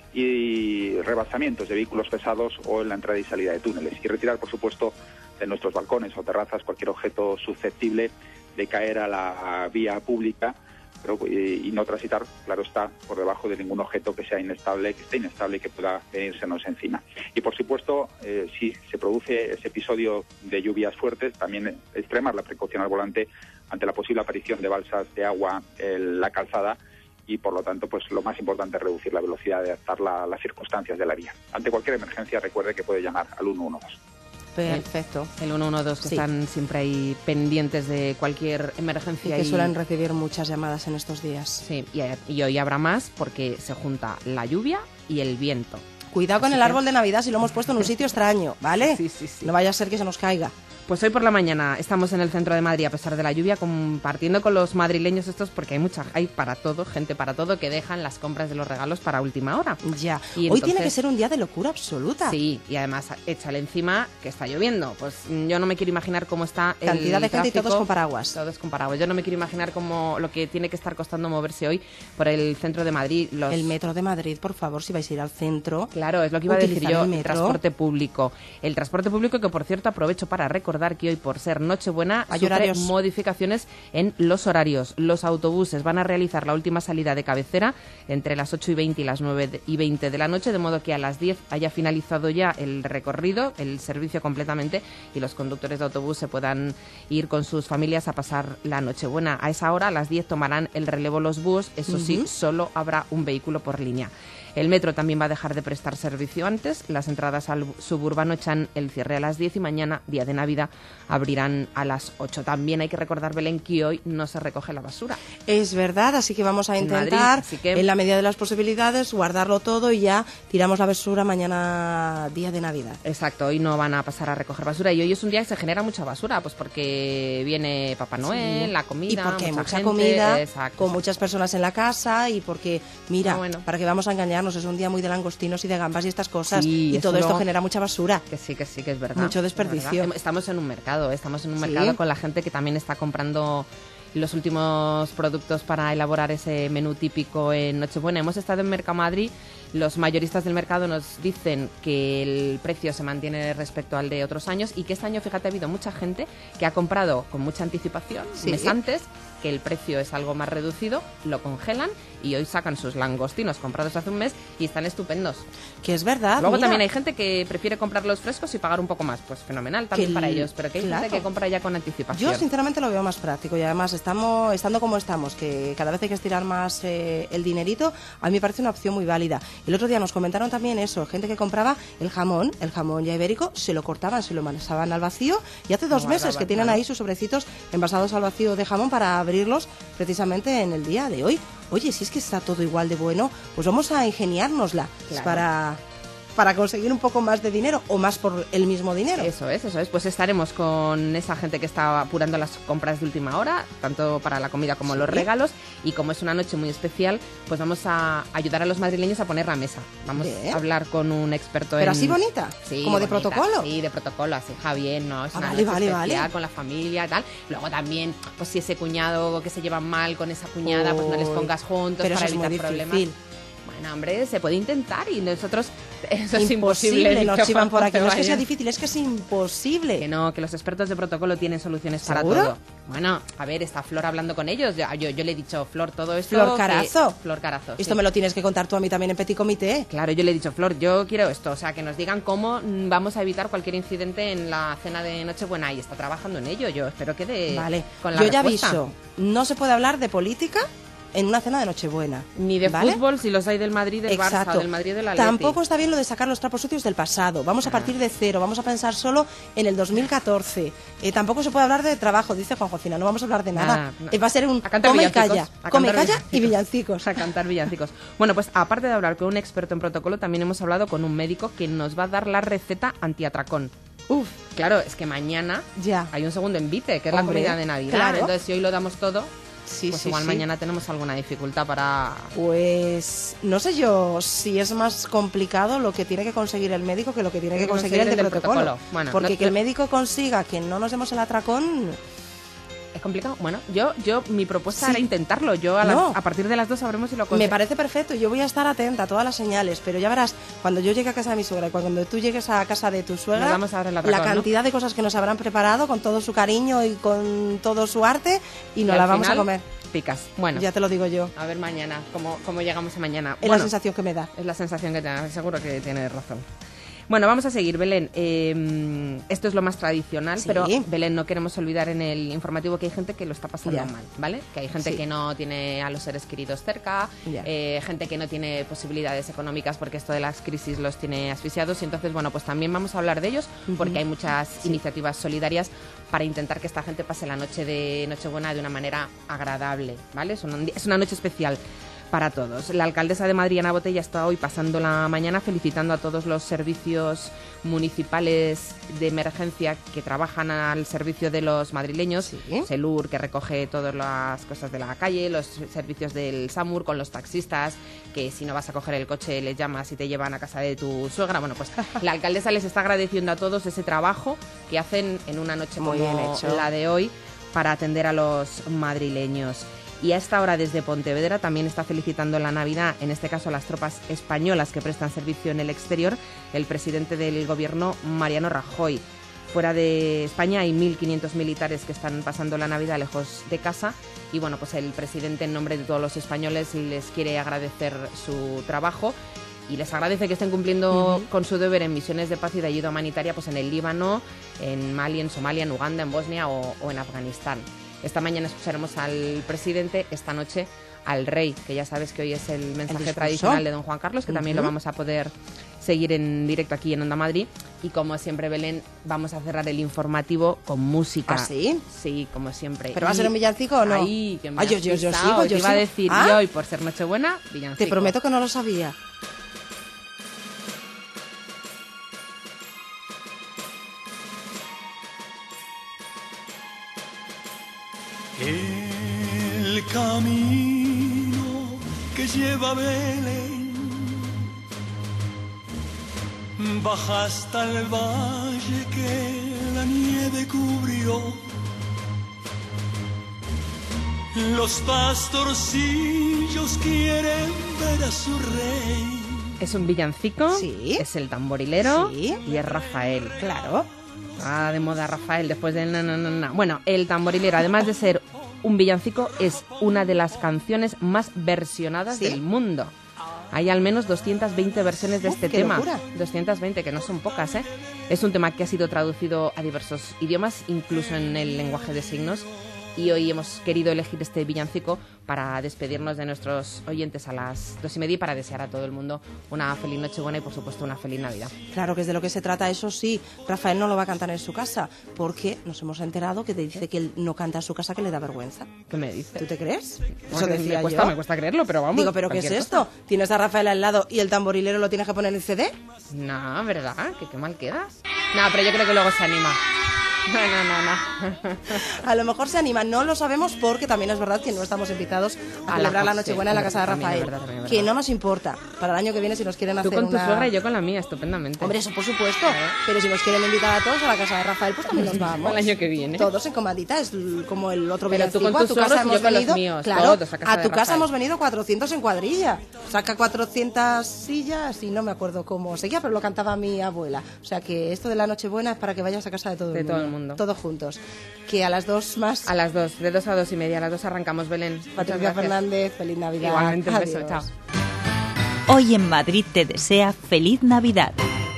y rebasamientos de vehículos pesados o en la entrada y salida de túneles. Y retirar, por supuesto, de nuestros balcones o terrazas cualquier objeto susceptible de caer a la vía pública, pero, y, y no transitar, claro está, por debajo de ningún objeto que sea inestable, que esté inestable y que pueda venírsenos encima. Y por supuesto, eh, si se produce ese episodio de lluvias fuertes, también extremar la precaución al volante ante la posible aparición de balsas de agua en la calzada y, por lo tanto, pues lo más importante es reducir la velocidad, adaptar la, las circunstancias de la vía. Ante cualquier emergencia, recuerde que puede llamar al uno uno dos. Perfecto. El ciento doce, que Sí. están siempre ahí pendientes de cualquier Y emergencia. que suelen recibir muchas llamadas en estos días. Sí, y, y hoy habrá más porque se junta la lluvia y el viento. Cuidado con Así el que- árbol de Navidad si lo hemos puesto en un sitio extraño, ¿vale? Sí, sí, sí. No vaya a ser que se nos caiga. Pues hoy por la mañana estamos en el centro de Madrid a pesar de la lluvia, compartiendo con los madrileños estos, porque hay mucha, hay para todo, gente para todo, que dejan las compras de los regalos para última hora. Ya. Y Hoy entonces- tiene que ser un día de locura absoluta. Sí, y además échale encima que está lloviendo. Pues mm, yo no me quiero imaginar cómo está el Cantidad de gente y tráfico. todos con paraguas. Todos con paraguas. Yo no me quiero imaginar cómo lo que tiene que estar costando moverse hoy por el centro de Madrid. Los... El metro de Madrid, por favor, si vais a ir al centro. Claro, es lo que iba a decir utilizar yo, el el, metro. transporte público. El transporte público que, por cierto, aprovecho para recordar que hoy, por ser Nochebuena, Hay sufre horarios. modificaciones en los horarios. Los autobuses van a realizar la última salida de cabecera entre las ocho y veinte y las nueve de- y veinte de la noche, de modo que a las diez haya finalizado ya el recorrido, el servicio completamente, y los conductores de autobús se puedan ir con sus familias a pasar la Nochebuena. A esa hora, a las diez, tomarán el relevo los búhos. Eso sí, Ujú. solo habrá un vehículo por línea. El metro también va a dejar de prestar servicio antes. Las entradas al suburbano echan el cierre a las diez y mañana, día de Navidad, abrirán a las ocho. También hay que recordar, Belén, que hoy no se recoge la basura. Es verdad, así que vamos a En Madrid, intentar, así que- en la medida de las posibilidades, guardarlo todo y ya tiramos la basura mañana, día de Navidad. Exacto, hoy no van a pasar a recoger basura y hoy es un día que se genera mucha basura, pues porque viene Papá Noel, Sí. la comida, y porque hay mucha, mucha gente, comida, exacto, con exacto. muchas personas en la casa y porque, mira, Ah, bueno. para que vamos a engañarnos, es un día muy de langostinos y de gambas y estas cosas. Sí, y eso todo esto luego- genera mucha basura. Que sí, que sí, que es verdad. Mucho es desperdicio. verdad. Estamos en un mercado, estamos en un Sí. mercado con la gente que también está comprando los últimos productos para elaborar ese menú típico en Nochebuena. Hemos estado en Mercamadrid, los mayoristas del mercado nos dicen que el precio se mantiene respecto al de otros años y que este año, fíjate, ha habido mucha gente que ha comprado con mucha anticipación, Sí. mes antes, que el precio es algo más reducido, lo congelan y hoy sacan sus langostinos comprados hace un mes y están estupendos. Que es verdad. Luego mira. también hay gente que prefiere comprarlos frescos y pagar un poco más. Pues fenomenal también Que para el- ellos, pero que hay claro. gente que compra ya con anticipación. Yo sinceramente lo veo más práctico y además estamos estando como estamos, que cada vez hay que estirar más eh, el dinerito, a mí me parece una opción muy válida. El otro día nos comentaron también eso, gente que compraba el jamón, el jamón ya ibérico, se lo cortaban, se lo envasaban al vacío y hace dos Lo meses guardaban, que tienen claro. ahí sus sobrecitos envasados al vacío de jamón para abrirlos precisamente en el día de hoy. Oye, si es que está todo igual de bueno, pues vamos a ingeniárnosla Claro. para para conseguir un poco más de dinero o más por el mismo dinero. Eso es, eso es. Pues estaremos con esa gente que está apurando las compras de última hora, tanto para la comida como Sí. los regalos. Y como es una noche muy especial, pues vamos a ayudar a los madrileños a poner la mesa. Vamos Bien. a hablar con un experto Pero en... así bonita, Sí, como de bonita, protocolo. Sí, de protocolo, así, Javier, no, es Ah, una vale, noche vale, especial vale. con la familia y tal. Luego también, pues si ese cuñado que se llevan mal con esa cuñada, pues no les Uy, pongas juntos pero para eso es muy evitar problemas. difícil. Bueno, hombre, se puede intentar y nosotros... Eso es Imposible, imposible. nos dice chivan por Juanjo aquí. No es que sea Ceballos. difícil, es que es imposible. Que no, que los expertos de protocolo tienen soluciones para ¿Seguro? todo. Bueno, a ver, está Flor hablando con ellos. Yo, yo, yo le he dicho, Flor, todo esto... Flor que- Carazo. Flor Carazo, Esto sí. me lo tienes que contar tú a mí también en Petit Comité. Claro, yo le he dicho, Flor, yo quiero esto. O sea, que nos digan cómo mm, vamos a evitar cualquier incidente en la cena de Nochebuena. Y está trabajando en ello. Yo espero que de... Vale, con la yo ya respuesta. aviso, no se puede hablar de política en una cena de Nochebuena. Ni de ¿vale? fútbol, si los hay del Madrid, del Exacto. Barça, del Madrid, del Atleti. Tampoco está bien lo de sacar los trapos sucios del pasado. Vamos a partir de cero, vamos a pensar solo en el dos mil catorce. Eh, tampoco se puede hablar de trabajo, dice Juan Jocina, no vamos a hablar de nada. Nada, no. Eh, va a ser un A cantar come y villancicos, calla, a come y cantar calla y villancicos. A cantar villancicos. Bueno, pues aparte de hablar con un experto en protocolo, también hemos hablado con un médico que nos va a dar la receta antiatracón. Uf, claro, es que mañana ya hay un segundo envite, que es Hombre, la comida de Navidad. claro. Entonces, si hoy lo damos todo, sí, pues sí, igual sí. mañana tenemos alguna dificultad para... Pues no sé yo si es más complicado lo que tiene que conseguir el médico que lo que tiene que Tiene que conseguir el de conseguir el del protocolo. protocolo. Bueno, Porque no- que el médico consiga que no nos demos el atracón... ¿Es complicado? Bueno, yo, yo mi propuesta Sí. era intentarlo. Yo a, las- No. a partir de las dos sabremos si lo Me conseguimos. parece perfecto, yo voy a estar atenta a todas las señales, pero ya verás, cuando yo llegue a casa de mi suegra y cuando tú llegues a casa de tu suegra, Nos vamos a dar el la atracón, ¿no? cantidad de cosas que nos habrán preparado con todo su cariño y con todo su arte y nos al la vamos final, a comer. Picas. Bueno, Ya te lo digo yo. a ver mañana cómo, cómo llegamos a mañana. Es Bueno, la sensación que me da. Es la sensación que te da, seguro que tienes razón. Bueno, vamos a seguir, Belén. Eh, esto es lo más tradicional, Sí. pero Belén, no queremos olvidar en el informativo que hay gente que lo está pasando Ya. mal, ¿vale? Que hay gente Sí. que no tiene a los seres queridos cerca, Ya. eh, gente que no tiene posibilidades económicas porque esto de las crisis los tiene asfixiados. Y entonces, bueno, pues también vamos a hablar de ellos porque hay muchas iniciativas solidarias para intentar que esta gente pase la noche de Nochebuena de una manera agradable, ¿vale? Es una, es una noche especial para todos. La alcaldesa de Madrid, Ana Botella, está hoy pasando la mañana felicitando a todos los servicios municipales de emergencia que trabajan al servicio de los madrileños. Selur, que recoge todas las cosas de la calle, los servicios del SAMUR con los taxistas, que si no vas a coger el coche les llamas y te llevan a casa de tu suegra. Bueno, pues la alcaldesa les está agradeciendo a todos ese trabajo que hacen en una noche Muy como bien hecho. la de hoy para atender a los madrileños. Y a esta hora desde Pontevedra también está felicitando la Navidad, en este caso a las tropas españolas que prestan servicio en el exterior, el presidente del gobierno, Mariano Rajoy. Fuera de España hay mil quinientos militares que están pasando la Navidad lejos de casa y bueno, pues el presidente en nombre de todos los españoles les quiere agradecer su trabajo y les agradece que estén cumpliendo Ujú. con su deber en misiones de paz y de ayuda humanitaria pues en el Líbano, en Mali, en Somalia, en Uganda, en Bosnia o, o en Afganistán. Esta mañana escucharemos al presidente, esta noche al rey, que ya sabes que hoy es el mensaje discurso. tradicional de don Juan Carlos, que también lo Ujú. vamos a poder seguir en directo aquí en Onda Madrid. Y como siempre, Belén, vamos a cerrar el informativo con música. ¿Ah, sí? Sí, como siempre. ¿Pero va a Y- ser un villancico o no? Ahí, que me Ay, yo- has yo- yo pisado, sigo, te yo iba a sigo. decir, Ah. y hoy, por ser Nochebuena, villancico. Te prometo que no lo sabía. El camino que lleva a Belén baja hasta el valle que la nieve cubrió. Los pastorcillos quieren ver a su rey. Es un villancico, es el tamborilero Sí. y es Rafael. Claro. Ah, de moda Rafael, después de... Na, na, na, na. Bueno, el tamborilero, además de ser un villancico, es una de las canciones más versionadas ¿Sí? del mundo. Hay al menos doscientas veinte versiones de Uf, este qué tema. locura. doscientas veinte, que no son pocas, ¿eh? Es un tema que ha sido traducido a diversos idiomas, incluso en el lenguaje de signos. y hoy hemos querido elegir este villancico para despedirnos de nuestros oyentes a las dos y media y para desear a todo el mundo una feliz Nochebuena y por supuesto una feliz Navidad. Claro que es de lo que se trata, eso sí, Rafael no lo va a cantar en su casa, porque nos hemos enterado que te dice que él no canta en su casa, que le da vergüenza. ¿Qué me dices? ¿Tú te crees? Bueno, Eso decía me cuesta, yo. me cuesta creerlo, pero vamos. Digo, ¿pero qué es cualquier esto? cosa. ¿Tienes a Rafael al lado y el tamborilero lo tienes que poner en C D? No, ¿verdad? Que qué mal quedas. No, pero yo creo que luego se anima. No, no, no, no. A lo mejor se anima, no lo sabemos porque también es verdad que no estamos invitados a, A celebrar la- la Nochebuena sí, en la casa de también es Rafael. verdad, también es Que verdad. no nos importa. Para el año que viene, si nos quieren Tú hacer con tu una... suegra y yo con la mía, estupendamente. Hombre, eso por supuesto. Pero si nos quieren invitar a todos a la casa de Rafael, pues también nos vamos. El año que viene. Todos en comadita, es l- como el otro Pero tú villancico. con A tus tu casa suegros y yo hemos con los venido, míos, claro, todos a casa a de tu casa Rafael. hemos venido cuatrocientos en cuadrilla. Saca cuatrocientas sillas y no me acuerdo cómo seguía, pero lo cantaba mi abuela. O sea que esto de la Nochebuena es para que vayas a casa de todo el De mundo. todo el mundo. Todos juntos. Que a las dos más... A las dos, de dos a dos y media, a las dos arrancamos, Belén. Muchas Patricia gracias. Fernández, feliz Navidad. Igualmente, un beso, Adiós. chao. Hoy en Madrid te desea feliz Navidad.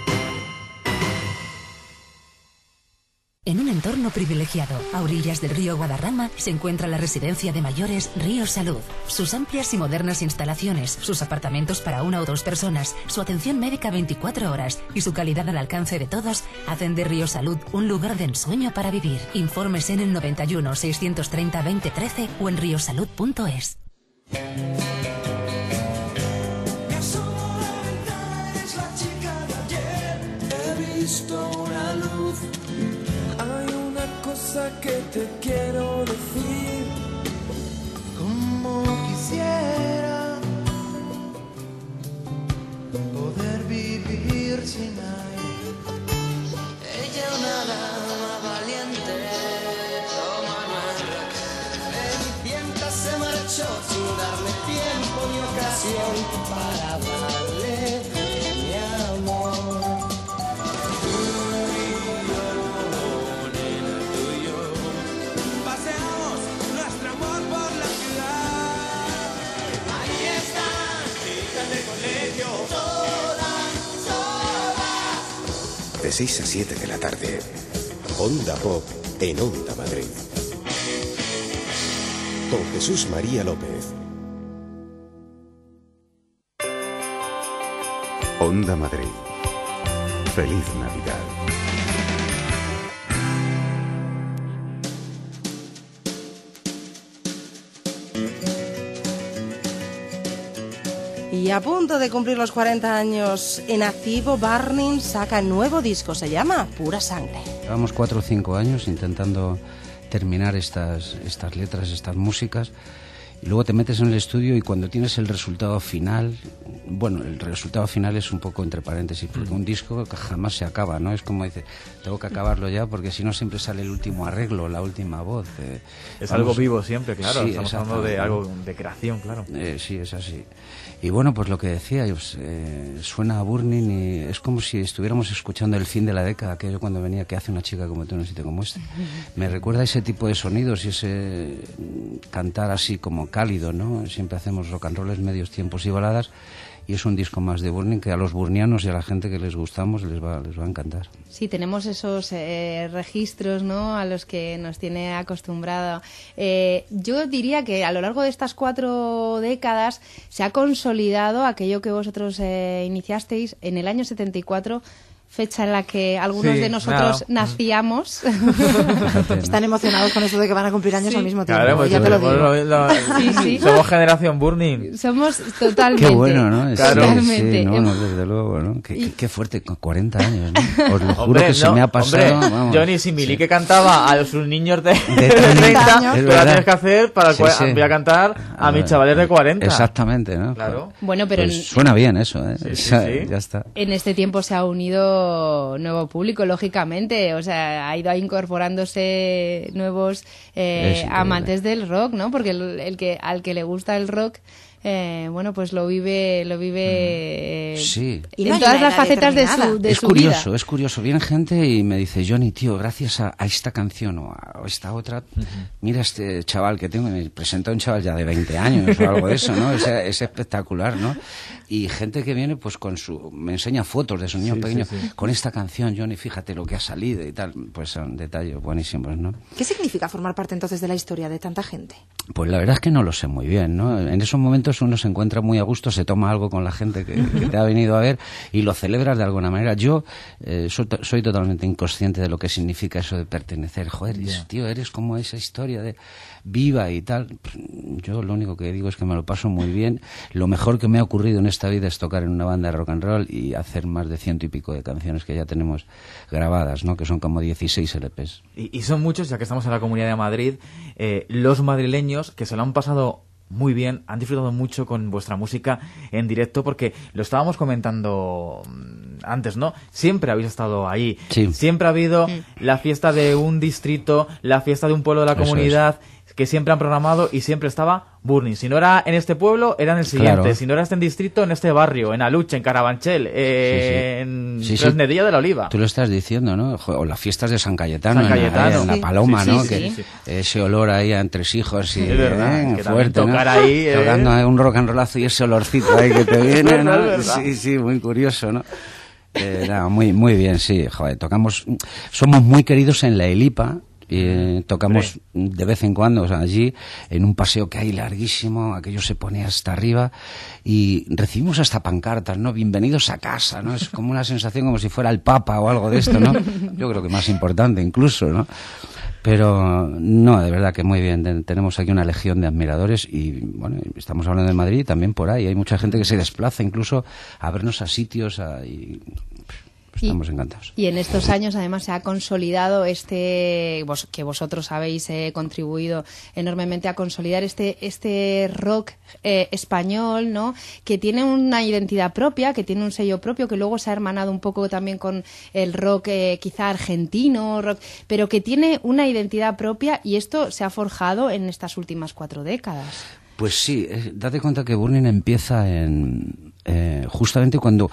En un entorno privilegiado, a orillas del río Guadarrama, se encuentra la residencia de mayores Río Salud. Sus amplias y modernas instalaciones, sus apartamentos para una o dos personas, su atención médica veinticuatro horas y su calidad al alcance de todos hacen de Río Salud un lugar de ensueño para vivir. Informes en el noventa y uno, seiscientos treinta, veinte trece o en riosalud punto es. Es la chica de ayer. He visto una luz. Hay una cosa que te quiero decir. Como quisiera poder vivir sin aire. Ella una dama valiente. Toma nuestra Cenicienta se marchó sin darle tiempo ni ocasión para darle mi amor. Tú y yo, nena, tú y yo, paseamos nuestro amor por la ciudad. Ahí están, chicas de colegio, todas, todas. De seis a siete de la tarde. Onda Pop en Onda Madrid. Con Jesús María López. Onda Madrid. Feliz Navidad. Y a punto de cumplir los cuarenta años en activo, Burning saca nuevo disco, se llama Pura Sangre. Llevamos cuatro o cinco años intentando terminar estas, estas letras, estas músicas, y luego te metes en el estudio y cuando tienes el resultado final, bueno, el resultado final es un poco entre paréntesis, porque un disco jamás se acaba, ¿no? Es como dices, tengo que acabarlo ya porque si no siempre sale el último arreglo, la última voz. Eh, Es vamos- algo vivo siempre, claro. Sí, Estamos hablando de exactamente. algo de creación, claro. Eh, sí, es así. Y bueno, pues lo que decía, pues, eh, suena a Burning y es como si estuviéramos escuchando el fin de la década, aquello cuando venía que hace una chica como tú en un sitio como este. Me recuerda ese tipo de sonidos y ese mm, cantar así como cálido, ¿no? Siempre hacemos rock and rolls, medios tiempos y baladas, y es un disco más de Burning que a los burnianos y a la gente que les gustamos les va, les va a encantar. Sí, tenemos esos eh, registros, ¿no?, a los que nos tiene acostumbrado. Eh, yo diría que a lo largo de estas cuatro décadas se ha consolidado aquello que vosotros eh, iniciasteis en el año setenta y cuatro, fecha en la que algunos Sí, de nosotros claro. nacíamos. Están emocionados con eso de que van a cumplir años Sí. al mismo tiempo. Claro, pues ya te lo somos digo. lo- lo- Sí, sí. somos generación Burning. Somos totalmente. Qué bueno, ¿no? Sí, Totalmente. sí, no, Em- no, desde luego, ¿no? Qué, qué- qué fuerte, con cuarenta años, ¿no? Os lo juro Hombre, que se no, me ha pasado, hombre, vamos. Johnny Simili que cantaba a sus niños de, de treinta treinta, años. tú Es la verdad. tienes que hacer para Sí, cua- sí. voy a cantar a mis Ah, chavales de cuarenta. Exactamente, ¿no? Claro. Bueno, pero Pues en- suena bien eso, ¿eh? Sí, sí, Ya- sí. Ya está. En este tiempo se ha unido nuevo público, lógicamente, o sea, ha ido incorporándose nuevos eh, Es increíble. amantes del rock, ¿no? Porque el, el que al que le gusta el rock eh, bueno, pues lo vive, lo vive eh, sí. en no todas las facetas de su, de es su curioso, vida. Es curioso, viene gente y me dice, Johnny, tío, gracias a, a esta canción o a, a esta otra, uh-huh. mira este chaval que tengo, me presenta un chaval ya de veinte años o algo de eso, ¿no? Es, es espectacular, ¿no? Y gente que viene pues con su, me enseña fotos de su niño sí, pequeño, sí, sí. con esta canción, Johnny, fíjate lo que ha salido y tal, pues son detalles buenísimos, ¿no? ¿Qué significa formar parte entonces de la historia de tanta gente? Pues la verdad es que no lo sé muy bien, ¿no? En esos momentos uno se encuentra muy a gusto, se toma algo con la gente que, que te ha venido a ver y lo celebras de alguna manera. Yo eh, soy, soy totalmente inconsciente de lo que significa eso de pertenecer. Joder, yeah. tío, eres como esa historia de viva y tal. Yo lo único que digo es que me lo paso muy bien. Lo mejor que me ha ocurrido en esta vida es tocar en una banda de rock and roll y hacer más de ciento y pico de canciones que ya tenemos grabadas, ¿no? Que son como dieciséis L Pes. Y, y son muchos, ya que estamos en la Comunidad de Madrid, eh, los madrileños que se lo han pasado muy bien, han disfrutado mucho con vuestra música en directo, porque lo estábamos comentando antes, ¿no? Siempre habéis estado ahí. Sí. Siempre ha habido mm. la fiesta de un distrito, la fiesta de un pueblo de la Eso comunidad, es. que siempre han programado y siempre estaba Burning. Si no era en este pueblo, era en el siguiente. Claro. Si no era este en distrito, en este barrio, en Aluche, en Carabanchel, eh, sí, sí. en sí, Fresnedilla sí. de la Oliva. Tú lo estás diciendo, ¿no? O las fiestas de San Cayetano, San Cayetano. En, la, en la sí. Paloma, sí, ¿no? Sí, que sí, sí. ese olor ahí a entresijos y es verdad, eh, que fuerte, tocar ¿no? ahí, eh. Tocando ahí un rock and rollazo y ese olorcito ahí que te viene, ¿no? verdad, verdad. Sí, sí, muy curioso, ¿no? Eh, no, muy, muy bien, sí, joder, tocamos, somos muy queridos en la Elipa. Y eh, tocamos de vez en cuando, o sea, allí en un paseo que hay larguísimo, aquello se pone hasta arriba y recibimos hasta pancartas, ¿no? Bienvenidos a casa, ¿no? Es como una sensación como si fuera el Papa o algo de esto, ¿no? Yo creo que más importante incluso, ¿no? Pero no, de verdad que muy bien, tenemos aquí una legión de admiradores y bueno, estamos hablando de Madrid y también por ahí, hay mucha gente que se desplaza incluso a vernos a sitios a, y, estamos y, encantados. Y en estos años además se ha consolidado este, vos, que vosotros habéis eh, contribuido enormemente a consolidar este este rock eh, español, ¿no? Que tiene una identidad propia, que tiene un sello propio, que luego se ha hermanado un poco también con el rock eh, quizá argentino, rock, pero que tiene una identidad propia y esto se ha forjado en estas últimas cuatro décadas. Pues sí, eh, date cuenta que Burning empieza en eh, justamente cuando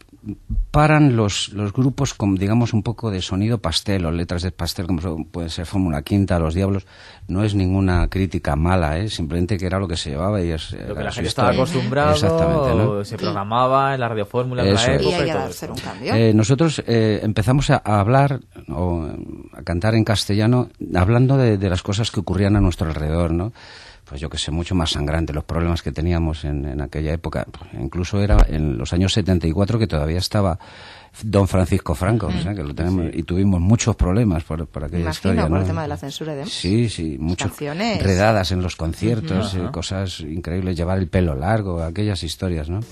paran los, los grupos con, digamos, un poco de sonido pastel o letras de pastel, como puede ser Fórmula Quinta, Los Diablos. No es ninguna crítica mala, ¿eh? Simplemente que era lo que se llevaba y es lo que la gente estaba acostumbrado, ¿no? Se programaba en la Radio Fórmula en la época y hay que hacer un cambio. Eh, nosotros eh, empezamos a, a hablar o a cantar en castellano hablando de, de las cosas que ocurrían a nuestro alrededor, ¿no? Pues yo que sé, mucho más sangrante, los problemas que teníamos en, en aquella época. Incluso era en los años setenta y cuatro que todavía estaba don Francisco Franco, mm. o sea, que lo tenemos, sí. y tuvimos muchos problemas por, por aquella Imagino, historia, por ¿no? el tema de la censura de Sí, sí, muchas canciones. Redadas en los conciertos, uh-huh. eh, cosas increíbles, llevar el pelo largo, aquellas historias, ¿no?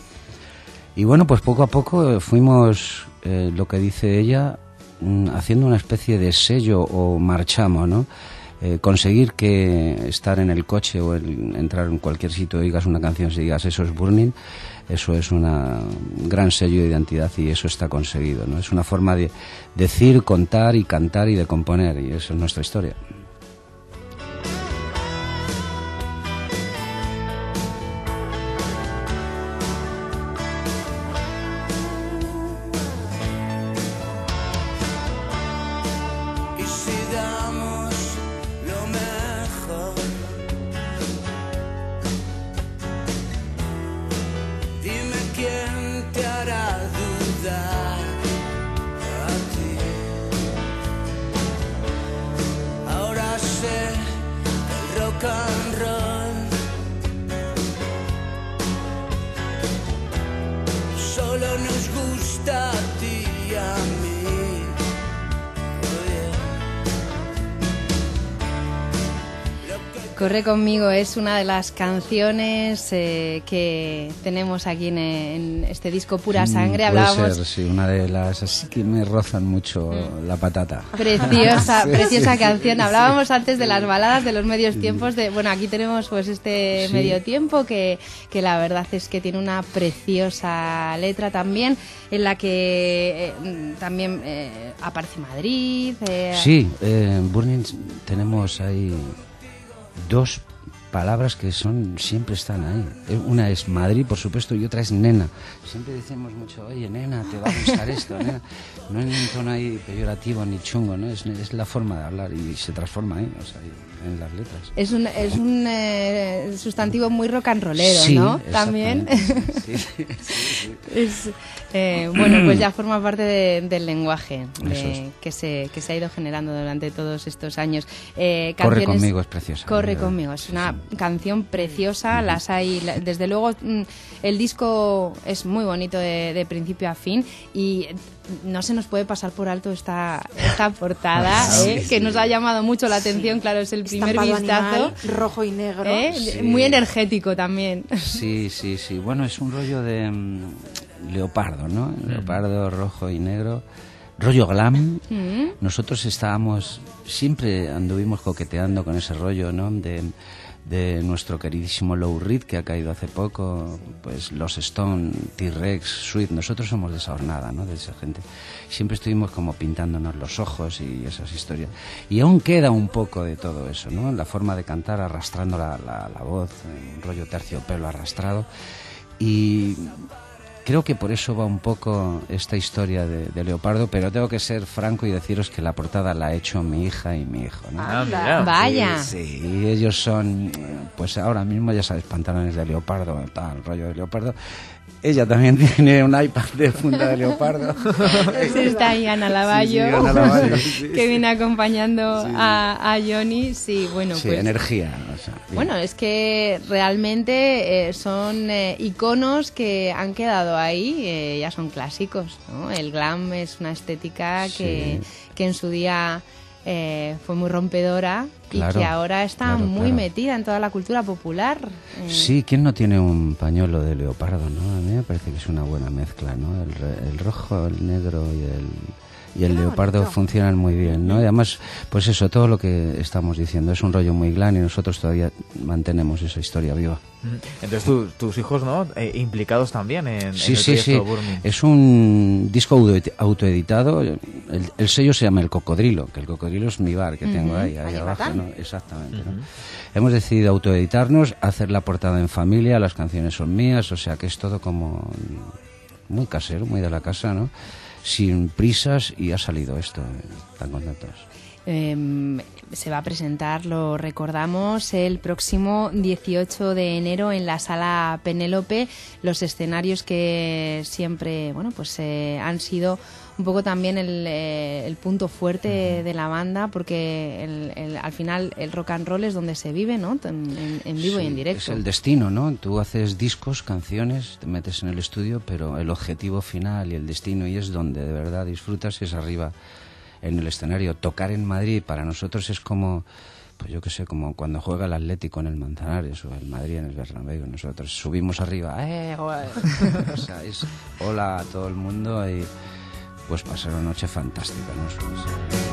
Y bueno, pues poco a poco fuimos, eh, lo que dice ella, mm, haciendo una especie de sello o marchamo, ¿no? Eh, conseguir que estar en el coche o el, entrar en cualquier sitio y digas una canción, si digas eso es Burning, eso es una, un gran sello de identidad y eso está conseguido, ¿no? Es una forma de decir, contar y cantar y de componer y eso es nuestra historia. Corre conmigo es una de las canciones eh, que tenemos aquí en, en este disco Pura Sangre. Mm, Hablábamos puede ser, sí, una de las así que me rozan mucho mm. la patata. Preciosa, sí, preciosa sí, canción. sí, Hablábamos sí, antes de sí. las baladas de los medios tiempos. De, bueno, aquí tenemos pues este sí. medio tiempo que, que la verdad es que tiene una preciosa letra también, en la que eh, también eh, aparece Madrid. Eh, sí, eh, en Burning tenemos ahí dos palabras que son siempre están ahí. Una es Madrid, por supuesto, y otra es nena. Siempre decimos mucho, oye, nena, te va a gustar esto, nena. No en un tono ahí peyorativo ni chungo, ¿no? Es, es la forma de hablar y se transforma ahí, o sea, en las letras. Es un, es un eh, sustantivo muy rock and rollero, sí, ¿no? También. Sí, sí, sí. Es, eh, bueno, pues ya forma parte de, del lenguaje de, es. que, se, que se ha ido generando durante todos estos años. Eh, Corre conmigo es preciosa. Corre conmigo, es una sí, sí. canción preciosa, las hay, desde luego el disco es muy bonito de, de principio a fin y no se nos puede pasar por alto esta, esta portada, sí, ¿eh? sí, que nos ha llamado mucho la atención, sí. Claro, es el primer Estampado vistazo. Animal, rojo y negro. ¿Eh? Sí. Muy energético también. Sí, sí, sí. Bueno, es un rollo de um, leopardo, ¿no? Mm. Leopardo, rojo y negro. Rollo glam. Mm. Nosotros estábamos, siempre anduvimos coqueteando con ese rollo, ¿no? De... de nuestro queridísimo Lou Reed, que ha caído hace poco, pues los Stone, T-Rex, Sweet. Nosotros somos de esa hornada, ¿no? De esa gente. Siempre estuvimos como pintándonos los ojos y esas historias. Y aún queda un poco de todo eso, ¿no? La forma de cantar, arrastrando la, la, la voz, un rollo terciopelo arrastrado. Y creo que por eso va un poco esta historia de, de Leopardo, pero tengo que ser franco y deciros que la portada la ha hecho mi hija y mi hijo, ¿no? Ah, mira. Vaya. Sí, sí, ellos son, pues ahora mismo ya sabes, pantalones de leopardo, tal, rollo de leopardo. Ella también tiene un iPad de funda de leopardo. Sí, está ahí Ana Lavallo, sí, sí, Ana Lavallo sí, sí, que viene acompañando sí. a, a Johnny. Sí, bueno, sí, pues... energía. O sea, bueno, es que realmente eh, son eh, iconos que han quedado ahí, eh, ya son clásicos, ¿no? El glam es una estética que, sí. que en su día... Eh, fue muy rompedora claro, y que ahora está claro, muy claro. metida en toda la cultura popular. Eh. Sí, ¿quién no tiene un pañuelo de leopardo, no? A mí me parece que es una buena mezcla, ¿no? El, el rojo, el negro y el, y el leopardo bonito. Funcionan muy bien, ¿no? Y además, pues eso, todo lo que estamos diciendo es un rollo muy glam y nosotros todavía mantenemos esa historia viva. Entonces tu, tus hijos, ¿no? Eh, implicados también en, sí, en el sí, sí. Burning. Es un disco autoeditado. El, el sello se llama El Cocodrilo, que el cocodrilo es mi bar que uh-huh. tengo ahí, ahí abajo, ¿no? Exactamente. Uh-huh. ¿no? Hemos decidido autoeditarnos, hacer la portada en familia, las canciones son mías, o sea que es todo como muy casero, muy de la casa, ¿no? Sin prisas y ha salido esto, tan contentos. Eh, se va a presentar, lo recordamos, el próximo dieciocho de enero en la Sala Penélope, los escenarios que siempre, bueno, pues eh, han sido un poco también el, eh, el punto fuerte de la banda, porque el, el, al final el rock and roll es donde se vive, ¿no? En, en vivo sí, y en directo. Es el destino, ¿no? Tú haces discos, canciones, te metes en el estudio, pero el objetivo final y el destino, y es donde de verdad disfrutas, es arriba en el escenario. Tocar en Madrid para nosotros es como, pues yo qué sé, como cuando juega el Atlético en el Manzanares o el Madrid en el Bernabéu. Nosotros subimos arriba, ¡eh! O sea, es hola a todo el mundo y pues pasar una noche fantástica, ¿no?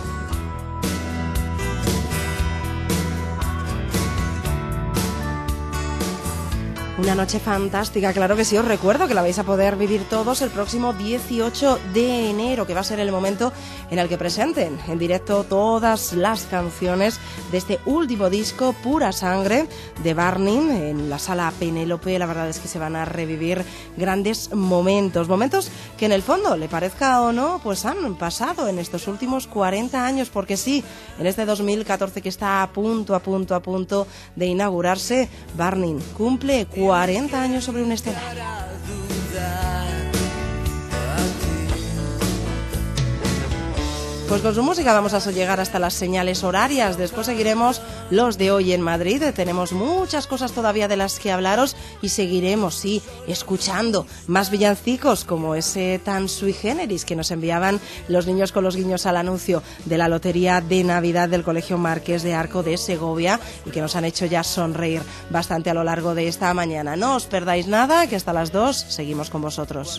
Una noche fantástica, claro que sí, os recuerdo que la vais a poder vivir todos el próximo dieciocho de enero, que va a ser el momento en el que presenten en directo todas las canciones de este último disco, Pura Sangre, de Burning, en la Sala Penélope. La verdad es que se van a revivir grandes momentos, momentos que en el fondo, le parezca o no, pues han pasado en estos últimos cuarenta años, porque sí, en este dos mil catorce que está a punto, a punto, a punto de inaugurarse, Burning cumple cuarenta años sobre un escenario. Pues con su música vamos a llegar hasta las señales horarias. Después seguiremos los de hoy en Madrid. Tenemos muchas cosas todavía de las que hablaros y seguiremos, sí, escuchando más villancicos como ese tan sui generis que nos enviaban los niños con los guiños al anuncio de la Lotería de Navidad del Colegio Marqués de Arco de Segovia y que nos han hecho ya sonreír bastante a lo largo de esta mañana. No os perdáis nada, que hasta las dos seguimos con vosotros.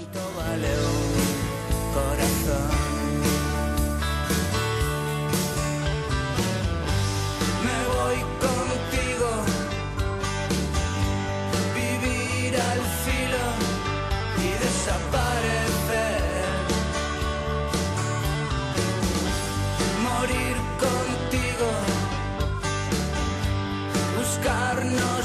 Morir contigo, buscarnos.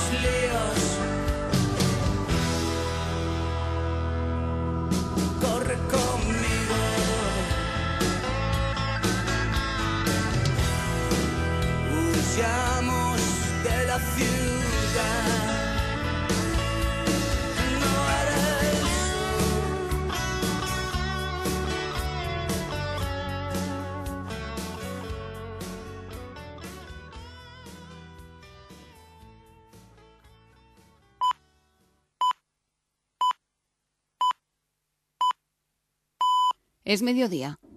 Es mediodía.